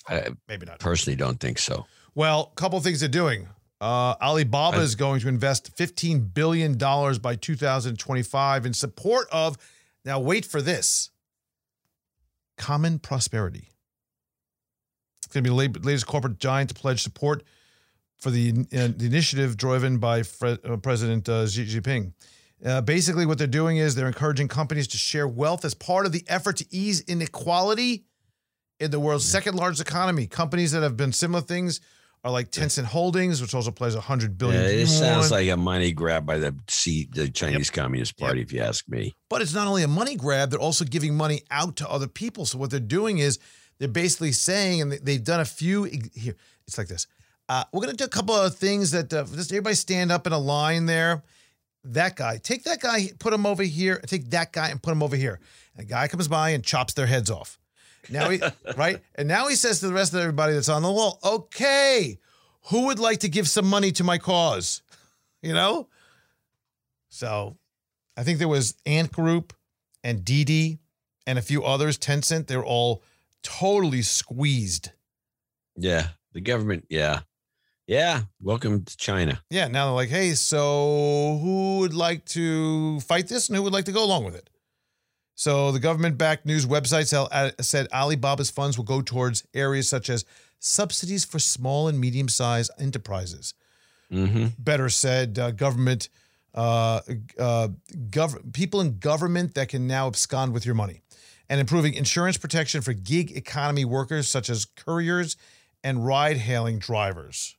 I Maybe not. Personally don't think so. Well, a couple of things they're doing. Uh, Alibaba I, is going to invest fifteen billion dollars by two thousand twenty-five in support of, now wait for this, common prosperity. It's going to be the latest corporate giant to pledge support for the, uh, the initiative driven by Fre- uh, President uh, Xi Jinping. Uh, basically, what they're doing is they're encouraging companies to share wealth as part of the effort to ease inequality in the world's second largest economy. Companies that have been similar things are like Tencent Holdings, which also plays one hundred billion dollars. Yeah, it sounds like a money grab by the C, the Chinese yep. Communist Party, yep. if you ask me. But it's not only a money grab, they're also giving money out to other people. So what they're doing is they're basically saying, and they've done a few, here, it's like this. Uh, we're going to do a couple of things that, uh, just everybody stand up in a line there. That guy, take that guy, put him over here, take that guy and put him over here. And a guy comes by and chops their heads off. Now he, right? And now he says to the rest of everybody that's on the wall, okay, who would like to give some money to my cause? You know? So I think there was Ant Group and Didi and a few others, Tencent. They're all totally squeezed. Yeah. The government. Yeah. Yeah. Welcome to China. Yeah. Now they're like, hey, so who would like to fight this and who would like to go along with it? So the government-backed news website said Alibaba's funds will go towards areas such as subsidies for small and medium-sized enterprises. Mm-hmm. Better said, uh, government, uh, uh, gov- people in government that can now abscond with your money, and improving insurance protection for gig economy workers such as couriers and ride-hailing drivers.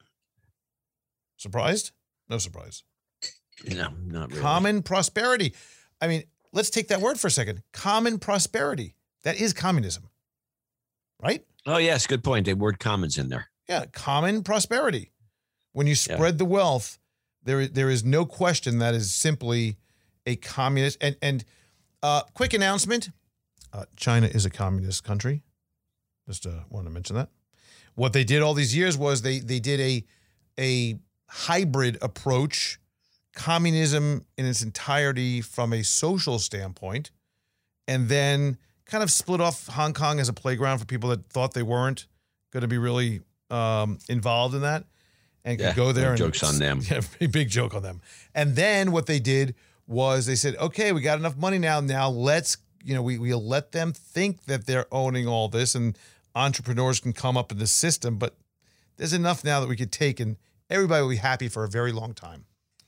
Surprised? No surprise. No, not really. Common prosperity. I mean, let's take that word for a second. Common prosperity. That is communism, right? Oh, yes. Good point. The word common's in there. Yeah. Common prosperity. When you spread yeah. the wealth, there, there is no question that is simply a communist. And, and uh, quick announcement. Uh, China is a communist country. Just uh, wanted to mention that. What they did all these years was they, they did a, a hybrid approach, communism in its entirety from a social standpoint, and then kind of split off Hong Kong as a playground for people that thought they weren't going to be really um, involved in that and could yeah, go there. No and jokes on them. Yeah, big joke on them. And then what they did was they said, okay, we got enough money now. Now let's, you know, we, we'll let them think that they're owning all this and entrepreneurs can come up in the system, but there's enough now that we could take and everybody will be happy for a very long time.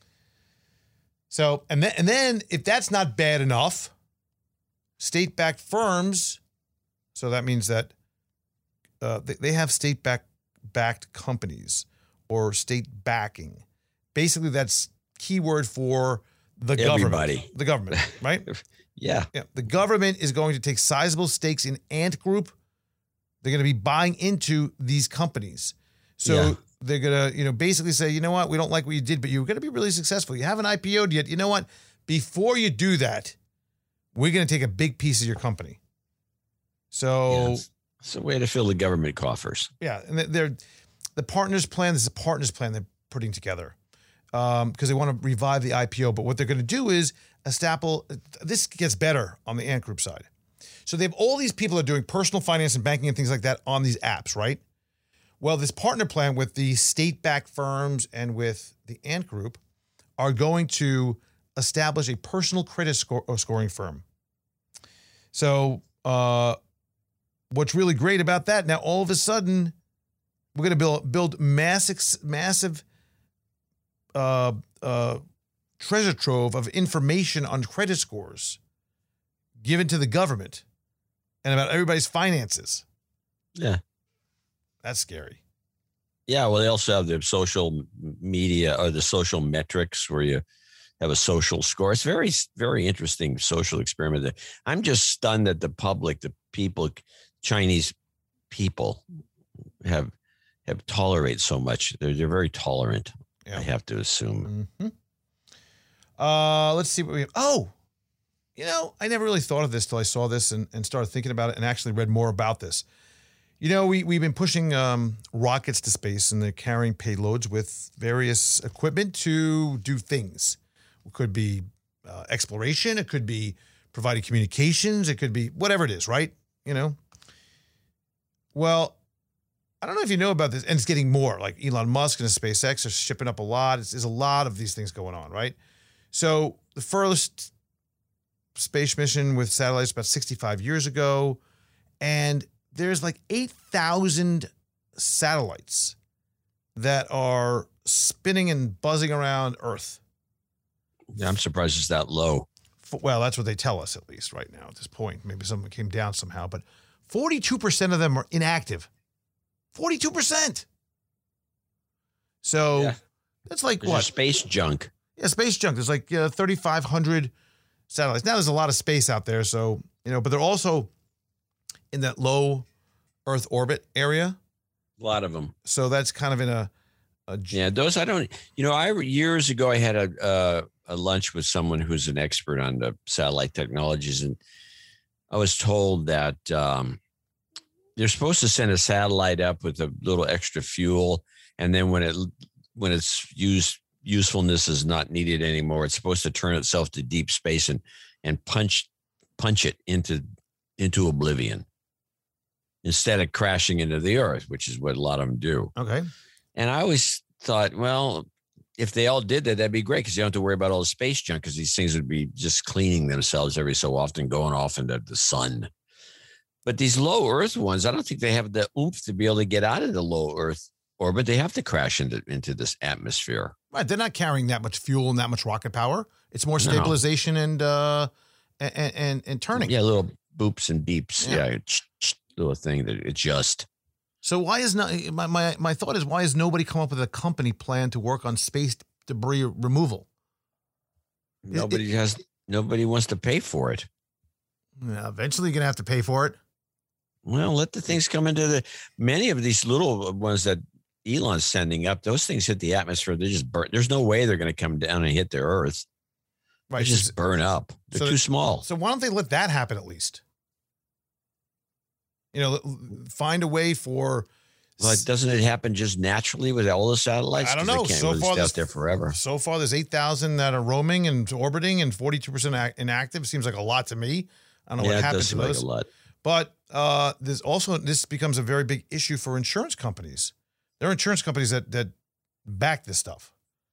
So, and then, and then if that's not bad enough, state-backed firms, so that means that uh, they, they have state-backed backed companies or state backing. Basically, that's keyword for the Everybody. government. The government, right? yeah. Yeah. The government is going to take sizable stakes in Ant Group. They're going to be buying into these companies. So yeah. they're going to, you know, basically say, you know what, we don't like what you did, but you're going to be really successful. You haven't I P O'd yet. You know what? Before you do that, we're going to take a big piece of your company. So yeah, it's, it's a way to fill the government coffers. Yeah. And they're, the partners plan, this is a partners plan they're putting together because um, they want to revive the I P O. But what they're going to do is establish, this gets better on the Ant Group side. So they have all these people that are doing personal finance and banking and things like that on these apps, right? Well, this partner plan with the state-backed firms and with the Ant Group are going to establish a personal credit score, scoring firm. So uh, what's really great about that, now all of a sudden, we're going to build, build massive, massive uh, uh, treasure trove of information on credit scores given to the government and about everybody's finances. Yeah. That's scary. Yeah, well, they also have the social media or the social metrics where you have a social score. It's very, very interesting social experiment. I'm just stunned that the public, the people, Chinese people have have tolerated so much. They're they're very tolerant. Yeah. I have to assume. Mm-hmm. Uh, let's see what we have. Oh, you know, I never really thought of this till I saw this and, and started thinking about it and actually read more about this. You know, we, we've been pushing um, rockets to space and they're carrying payloads with various equipment to do things. It could be uh, exploration. It could be providing communications. It could be whatever it is, right? You know? Well, I don't know if you know about this, and it's getting more. Like Elon Musk and SpaceX are shipping up a lot. It's, there's a lot of these things going on, right? So the furthest space mission with satellites about sixty-five years ago, and there's like eight thousand satellites that are spinning and buzzing around Earth. Yeah, I'm surprised it's that low. Well, that's what they tell us, at least right now at this point. Maybe something came down somehow, but forty-two percent of them are inactive. forty-two percent. So yeah. that's like There's what? Space junk. Yeah, space junk. There's like uh, thirty-five hundred satellites. Now there's a lot of space out there. So, you know, but they're also in that low Earth orbit area. A lot of them. So that's kind of in a, a yeah, those I don't, you know, I years ago, I had a, uh, a lunch with someone who's an expert on the satellite technologies. And I was told that, um, they're supposed to send a satellite up with a little extra fuel. And then when it, when it's used, usefulness is not needed anymore, it's supposed to turn itself to deep space and, and punch, punch it into, into oblivion instead of crashing into the Earth, which is what a lot of them do. Okay. And I always thought, well, if they all did that, that'd be great because you don't have to worry about all the space junk because these things would be just cleaning themselves every so often, going off into the sun. But these low Earth ones, I don't think they have the oomph to be able to get out of the low Earth orbit. They have to crash into, into this atmosphere. Right. They're not carrying that much fuel and that much rocket power. It's more stabilization no. and, uh, and, and, and turning. Yeah. Little boops and beeps. Yeah. yeah little thing that adjust. So why is not my, my my thought is why has nobody come up with a company plan to work on space debris removal? Nobody it, has nobody wants to pay for it. Yeah, eventually you're gonna have to pay for it. Well, let the things come into the many of these little ones that Elon's sending up, those things hit the atmosphere. They just burn. There's no way they're gonna come down and hit the Earth. Right. They just burn up. They're so, too small. So why don't they let that happen at least? You know, find a way for. Well, doesn't it happen just naturally with all the satellites? I don't know. They can't so really far, stay out there forever. So far, there's eight thousand that are roaming and orbiting, and forty-two percent inactive. Seems like a lot to me. I don't know yeah, what it happened does to seem those. Like a lot. But uh, there's also this becomes a very big issue for insurance companies. There are insurance companies that that back this stuff,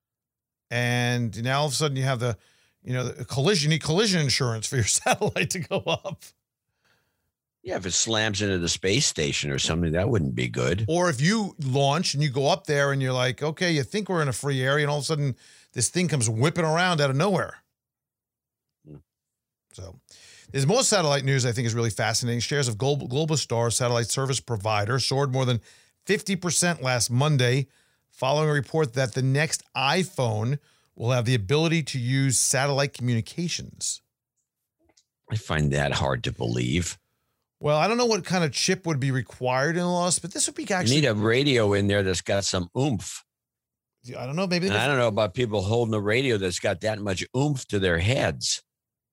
and now all of a sudden you have the, you know, the collision. You need collision insurance for your satellite to go up. Yeah, if it slams into the space station or something, that wouldn't be good. Or if you launch and you go up there and you're like, okay, you think we're in a free area, and all of a sudden this thing comes whipping around out of nowhere. Mm. So there's more satellite news I think is really fascinating. Shares of Global, Globalstar, satellite service provider, soared more than fifty percent last Monday, following a report that the next iPhone will have the ability to use satellite communications. I find that hard to believe. Well, I don't know what kind of chip would be required in loss, but this would be actually. You need a radio in there that's got some oomph. I don't know. Maybe and I don't know about people holding a radio that's got that much oomph to their heads.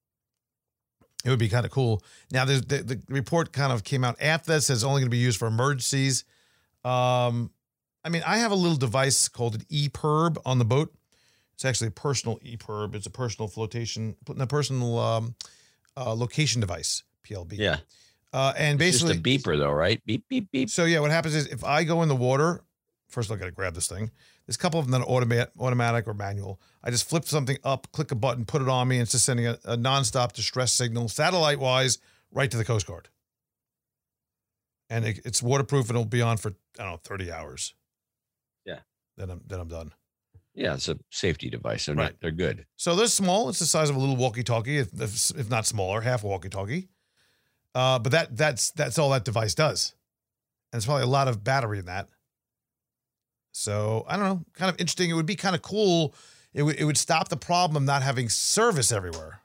It would be kind of cool. Now, the, the report kind of came out after that, says only going to be used for emergencies. Um, I mean, I have a little device called an E P I R B on the boat. It's actually a personal E P I R B. It's a personal flotation, a personal um, uh, location device, P L B. Yeah. Uh, and basically, it's just a beeper, though, right? Beep, beep, beep. So yeah, what happens is if I go in the water, first I got to grab this thing. There's a couple of them that are automatic, automatic or manual. I just flip something up, click a button, put it on me, and it's just sending a, a nonstop distress signal, satellite-wise, right to the Coast Guard. And it, it's waterproof, and it'll be on for I don't know thirty hours. Yeah. Then I'm then I'm done. Yeah, it's a safety device. They're right. not, they're good. So they're small. It's the size of a little walkie-talkie, if, if, if not smaller, half a walkie-talkie. Uh, but that that's that's all that device does. And there's probably a lot of battery in that. So I don't know, kind of interesting. It would be kind of cool. It would it would stop the problem of not having service everywhere.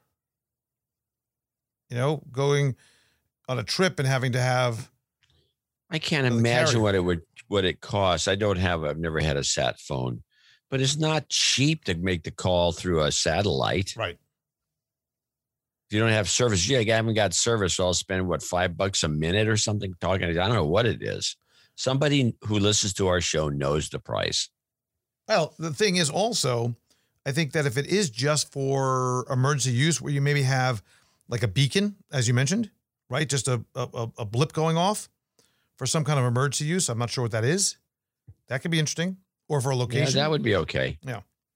You know, going on a trip and having to have. I can't imagine what it would what it costs. I don't have. I've never had a sat phone, but it's not cheap to make the call through a satellite. Right. If you don't have service, yeah, I haven't got service, so I'll spend what five bucks a minute or something talking. I don't know what it is. Somebody who listens to our show knows the price. Well, the thing is also, I think that if it is just for emergency use, where you maybe have like a beacon, as you mentioned, right, just a a, a blip going off for some kind of emergency use. I'm not sure what that is. That could be interesting. Or for a location. Yeah, that would be okay. Yeah.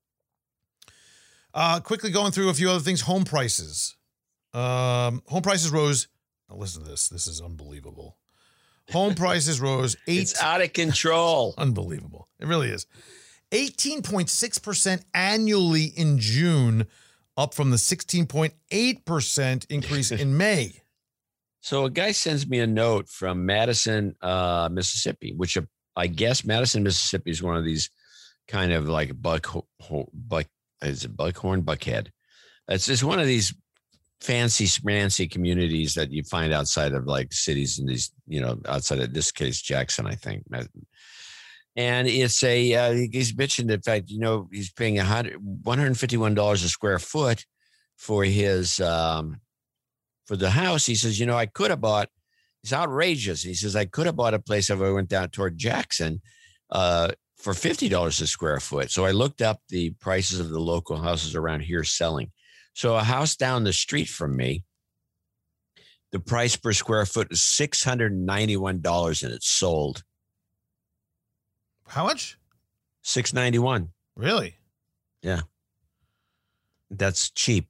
Uh, quickly going through a few other things. Home prices. Um, home prices rose. Now listen to this. This is unbelievable. Home prices rose eight. It's out of control. Unbelievable. It really is. eighteen point six percent annually in June, up from the sixteen point eight percent increase in May. So a guy sends me a note from Madison, uh, Mississippi, which I guess Madison, Mississippi is one of these kind of like buck, buck is it Buckhorn, Buckhead. It's just one of these fancy, smancy communities that you find outside of like cities in these, you know, outside of this case, Jackson, I think. And it's a, uh, he's bitching the fact, you know, he's paying one hundred fifty-one dollars a square foot for his, um, for the house. He says, you know, I could have bought, it's outrageous. He says, I could have bought a place if I went down toward Jackson uh, for fifty dollars a square foot. So I looked up the prices of the local houses around here selling. So a house down the street from me, the price per square foot is six hundred ninety-one dollars and it's sold. How much? six ninety-one. Really? Yeah. That's cheap.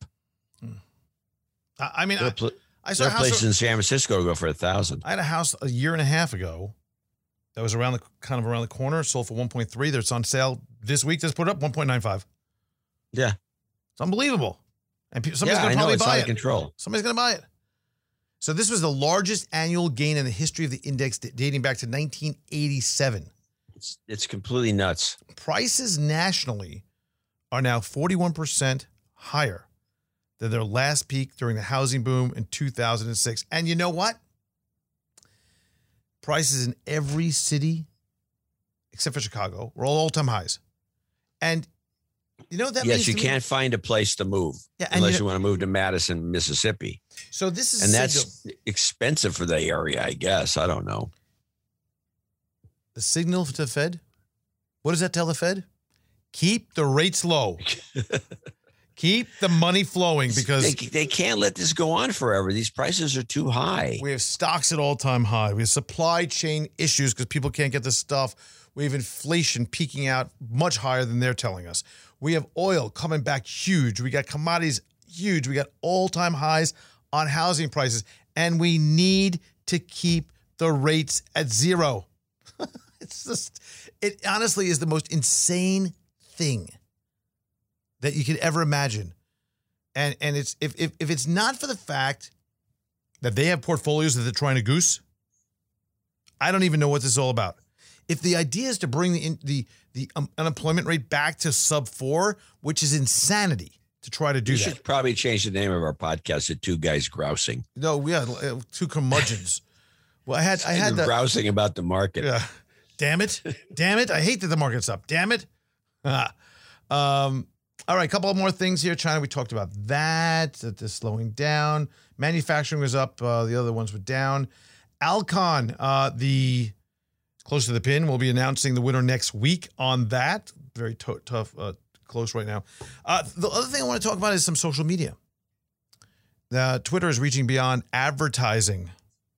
I, I mean, there I, pl- I saw there are places of, in San Francisco go for a thousand. I had a house a year and a half ago that was around the kind of around the corner, sold for one point three. That's on sale this week. Just put it up one point nine five. Yeah. It's unbelievable. And people, somebody's yeah, going to probably it's buy out it. Of control. Somebody's going to buy it. So this was the largest annual gain in the history of the index dating back to nineteen eighty-seven. It's it's completely nuts. Prices nationally are now forty-one percent higher than their last peak during the housing boom in two thousand six. And you know what? Prices in every city, except for Chicago, were all all-time highs. And you know what that yes, means? you to can't me? find a place to move yeah, and unless you, you know, want to move to Madison, Mississippi. So this is and that's signal. expensive for the area, I guess. I don't know. The signal to the Fed? What does that tell the Fed? Keep the rates low. Keep the money flowing because they, they can't let this go on forever. These prices are too high. We have stocks at all-time high. We have supply chain issues because people can't get the stuff. We have inflation peaking out much higher than they're telling us. We have oil coming back huge. We got commodities huge. We got all-time highs on housing prices. And we need to keep the rates at zero. It's just, it honestly is the most insane thing that you could ever imagine. And and it's if, if if it's not for the fact that they have portfolios that they're trying to goose, I don't even know what this is all about. If the idea is to bring the in, the the um, unemployment rate back to sub four, which is insanity to try to do you that. We should probably change the name of our podcast to Two Guys Grousing. No, we had uh, two curmudgeons. Well, I had I had the grousing about the market. Yeah. Damn it. Damn it. I hate that the market's up. Damn it. Ah. Um, all right, a couple of more things here. China, we talked about that. That is slowing down. Manufacturing was up. Uh, the other ones were down. Alcon, uh, the close to the pin, will be announcing the winner next week on that. Very t- tough, uh, close right now. Uh, the other thing I want to talk about is some social media. Uh, Twitter is reaching beyond advertising.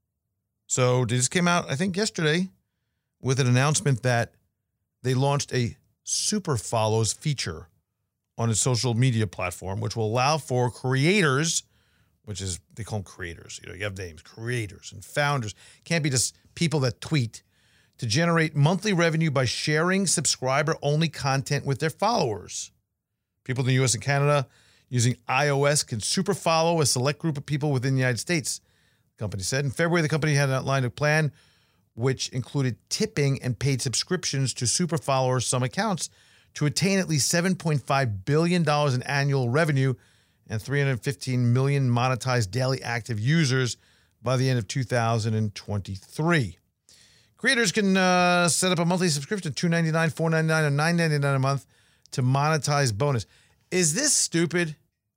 So this came out, I think, yesterday with an announcement that they launched a Super Follows feature on its social media platform, which will allow for creators, which is, they call them creators. You know, you have names, creators and founders. Can't be just people that tweet, to generate monthly revenue by sharing subscriber-only content with their followers. People in the U S and Canada using iOS can super follow a select group of people within the United States, the company said. In February, the company had outlined a plan which included tipping and paid subscriptions to super followers, some accounts, to attain at least seven point five billion dollars in annual revenue and three hundred fifteen million monetized daily active users by the end of two thousand twenty-three. Creators can uh, set up a monthly subscription, two dollars and ninety-nine cents, four dollars and ninety-nine cents, or nine dollars and ninety-nine cents a month to monetize bonus. Is this stupid?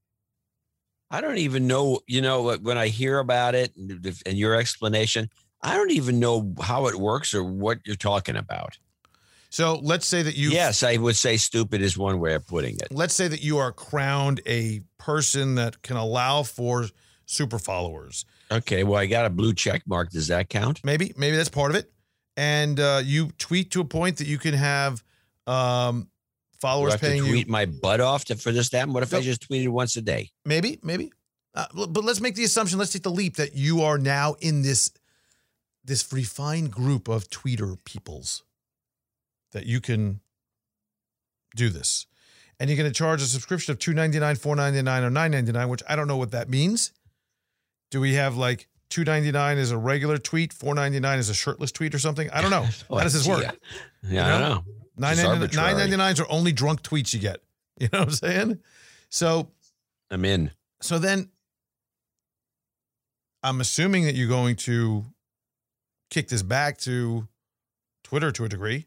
I don't even know, you know, when I hear about it and your explanation, I don't even know how it works or what you're talking about. So let's say that you... Yes, I would say stupid is one way of putting it. Let's say that you are crowned a person that can allow for super followers. Okay, well, I got a blue check mark. Does that count? Maybe, maybe that's part of it. And uh, you tweet to a point that you can have um, followers Do I have paying to tweet you. my butt off to, for this to happen? What if No. I just tweeted once a day? Maybe, maybe. Uh, but let's make the assumption. Let's take the leap that you are now in this this refined group of tweeter peoples that you can do this, and you're going to charge a subscription of two ninety-nine, four ninety-nine, or nine ninety-nine, which I don't know what that means. Do we have like two ninety-nine is a regular tweet, four ninety-nine is a shirtless tweet or something? I don't know. Oh, How does this work? Yeah, yeah I don't know. nine ninety-nines are only drunk tweets you get. You know what I'm saying? So I'm in. So then I'm assuming that you're going to kick this back to Twitter to a degree,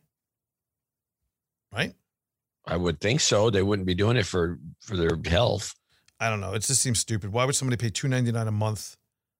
right? I would think so. They wouldn't be doing it for, for their health. I don't know. It just seems stupid. Why would somebody pay two ninety-nine a month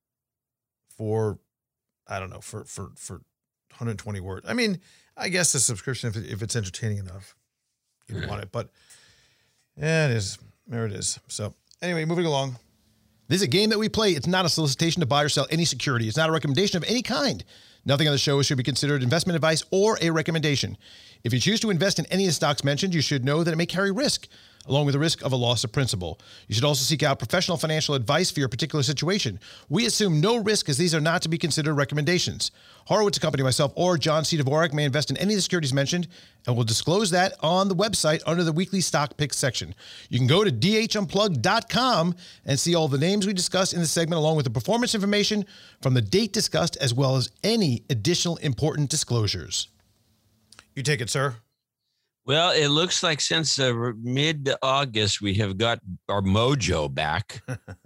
for, I don't know, for for for one hundred twenty words? I mean, I guess a subscription if, it, if it's entertaining enough, you yeah. want it. But yeah, it is. There it is. So anyway, moving along. This is a game that we play. It's not a solicitation to buy or sell any security. It's not a recommendation of any kind. Nothing on the show should be considered investment advice or a recommendation. If you choose to invest in any of the stocks mentioned, you should know that it may carry risk, along with the risk of a loss of principal. You should also seek out professional financial advice for your particular situation. We assume no risk as these are not to be considered recommendations. Horowitz and Company, myself, or John C. Dvorak may invest in any of the securities mentioned, and we'll disclose that on the website under the weekly stock picks section. You can go to d h unplugged dot com and see all the names we discussed in this segment, along with the performance information from the date discussed, as well as any additional important disclosures. You take it, sir. Well, it looks like since uh, mid-August, we have got our mojo back.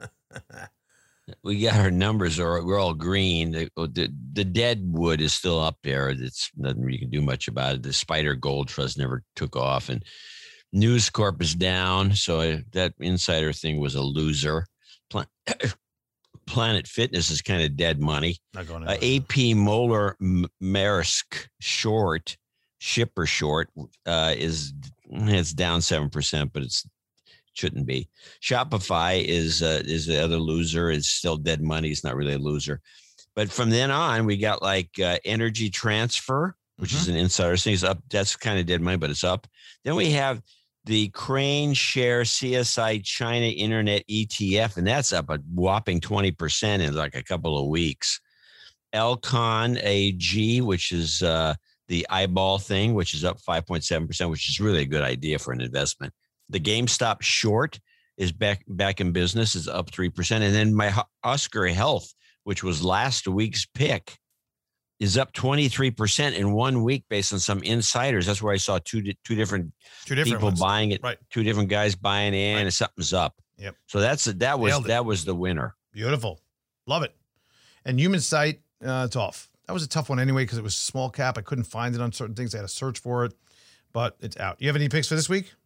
We got our numbers, are we're all green. The, the, the dead wood is still up there. It's nothing you can do much about it. The Spider Gold Trust never took off, and News Corp is down. So I, that insider thing was a loser. Plan- Planet Fitness is kind of dead money. Not going uh, A P Moller Maersk short. Shipper short uh, is it's down seven percent, but it's shouldn't be. Shopify is uh, is the other loser. It's still dead money. It's not really a loser. But from then on, we got like uh, Energy Transfer, which mm-hmm. is an insider thing. It's up. That's kind of dead money, but it's up. Then we have the Crane Share C S I China Internet E T F, and that's up a whopping twenty percent in like a couple of weeks. Elcon A G, which is uh, the eyeball thing, which is up five point seven percent, which is really a good idea for an investment. The GameStop short is back back in business, is up three percent. And then my Oscar Health, which was last week's pick, is up twenty-three percent in one week based on some insiders. That's where I saw two two different, two different people ones. buying it, right. two different guys buying in, right. and something's up. Yep. So that's that was that was the winner. Beautiful. Love it. And Human Sight, uh, it's off. That was a tough one anyway because it was small cap. I couldn't find it on certain things. I had to search for it, but it's out. You have any picks for this week?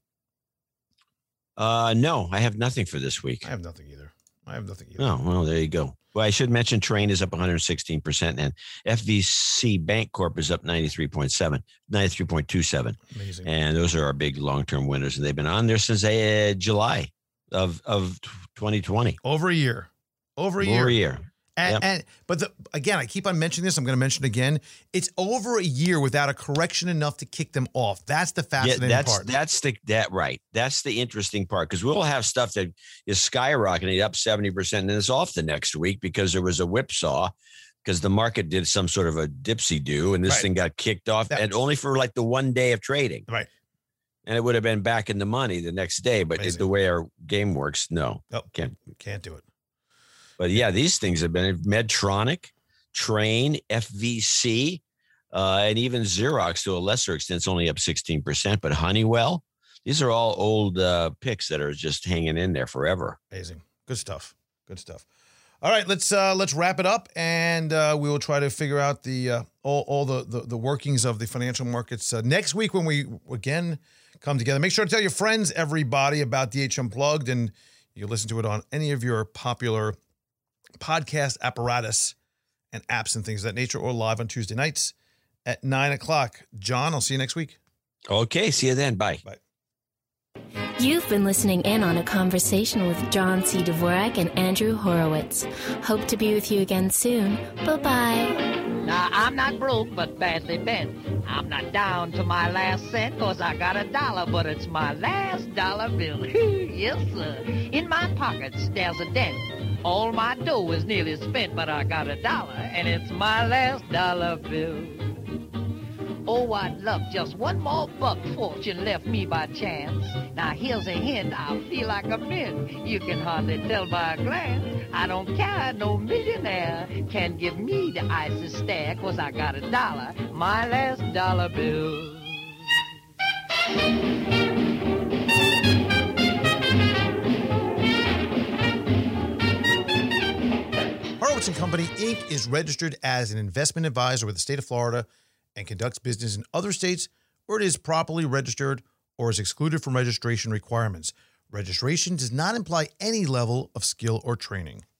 Uh, no, I have nothing for this week. I have nothing either. I have nothing either. Oh, well, there you go. Well, I should mention Train is up one hundred sixteen percent and F V C Bank Corp is up ninety-three point seven, ninety-three point two seven. Amazing. And those are our big long-term winners. And they've been on there since uh, July of, of twenty twenty. Over a year. Over a year. Over a year. And, yep. and but the, again, I keep on mentioning this. I'm going to mention it again. It's over a year without a correction enough to kick them off. That's the fascinating yeah, that's, part. That's the that right. That's the interesting part because we'll have stuff that is skyrocketing up seventy percent and it's off the next week because there was a whipsaw because the market did some sort of a dipsy do and this right. thing got kicked off that, and only for like the one day of trading. Right. And it would have been back in the money the next day, but it, the way our game works, no, nope. can't can't do it. But yeah, these things have been Medtronic, Train, F V C, uh, and even Xerox to a lesser extent. It's only up sixteen percent. But Honeywell, these are all old uh, picks that are just hanging in there forever. Amazing, good stuff, good stuff. All right, let's uh, let's wrap it up, and uh, we will try to figure out the uh, all all the, the the workings of the financial markets uh, next week when we again come together. Make sure to tell your friends, everybody, about D H Unplugged, and you can listen to it on any of your popular podcast apparatus and apps and things of that nature, or live on Tuesday nights at nine o'clock. John, I'll see you next week. Okay, see you then. Bye. Bye. You've been listening in on a conversation with John C. Dvorak and Andrew Horowitz. Hope to be with you again soon. Bye-bye. Now, I'm not broke, but badly bent. I'm not down to my last cent, cause I got a dollar, but it's my last dollar bill. Yes, sir. In my pockets, there's a dent. All my dough is nearly spent, but I got a dollar, and it's my last dollar bill. Oh, I'd love just one more buck fortune left me by chance. Now, here's a hint, I feel like a mint. You can hardly tell by a glance. I don't care, no millionaire can give me the icy stare, cause I got a dollar, my last dollar bill. Horowitz and Company, Incorporated is registered as an investment advisor with the state of Florida and conducts business in other states where it is properly registered or is excluded from registration requirements. Registration does not imply any level of skill or training.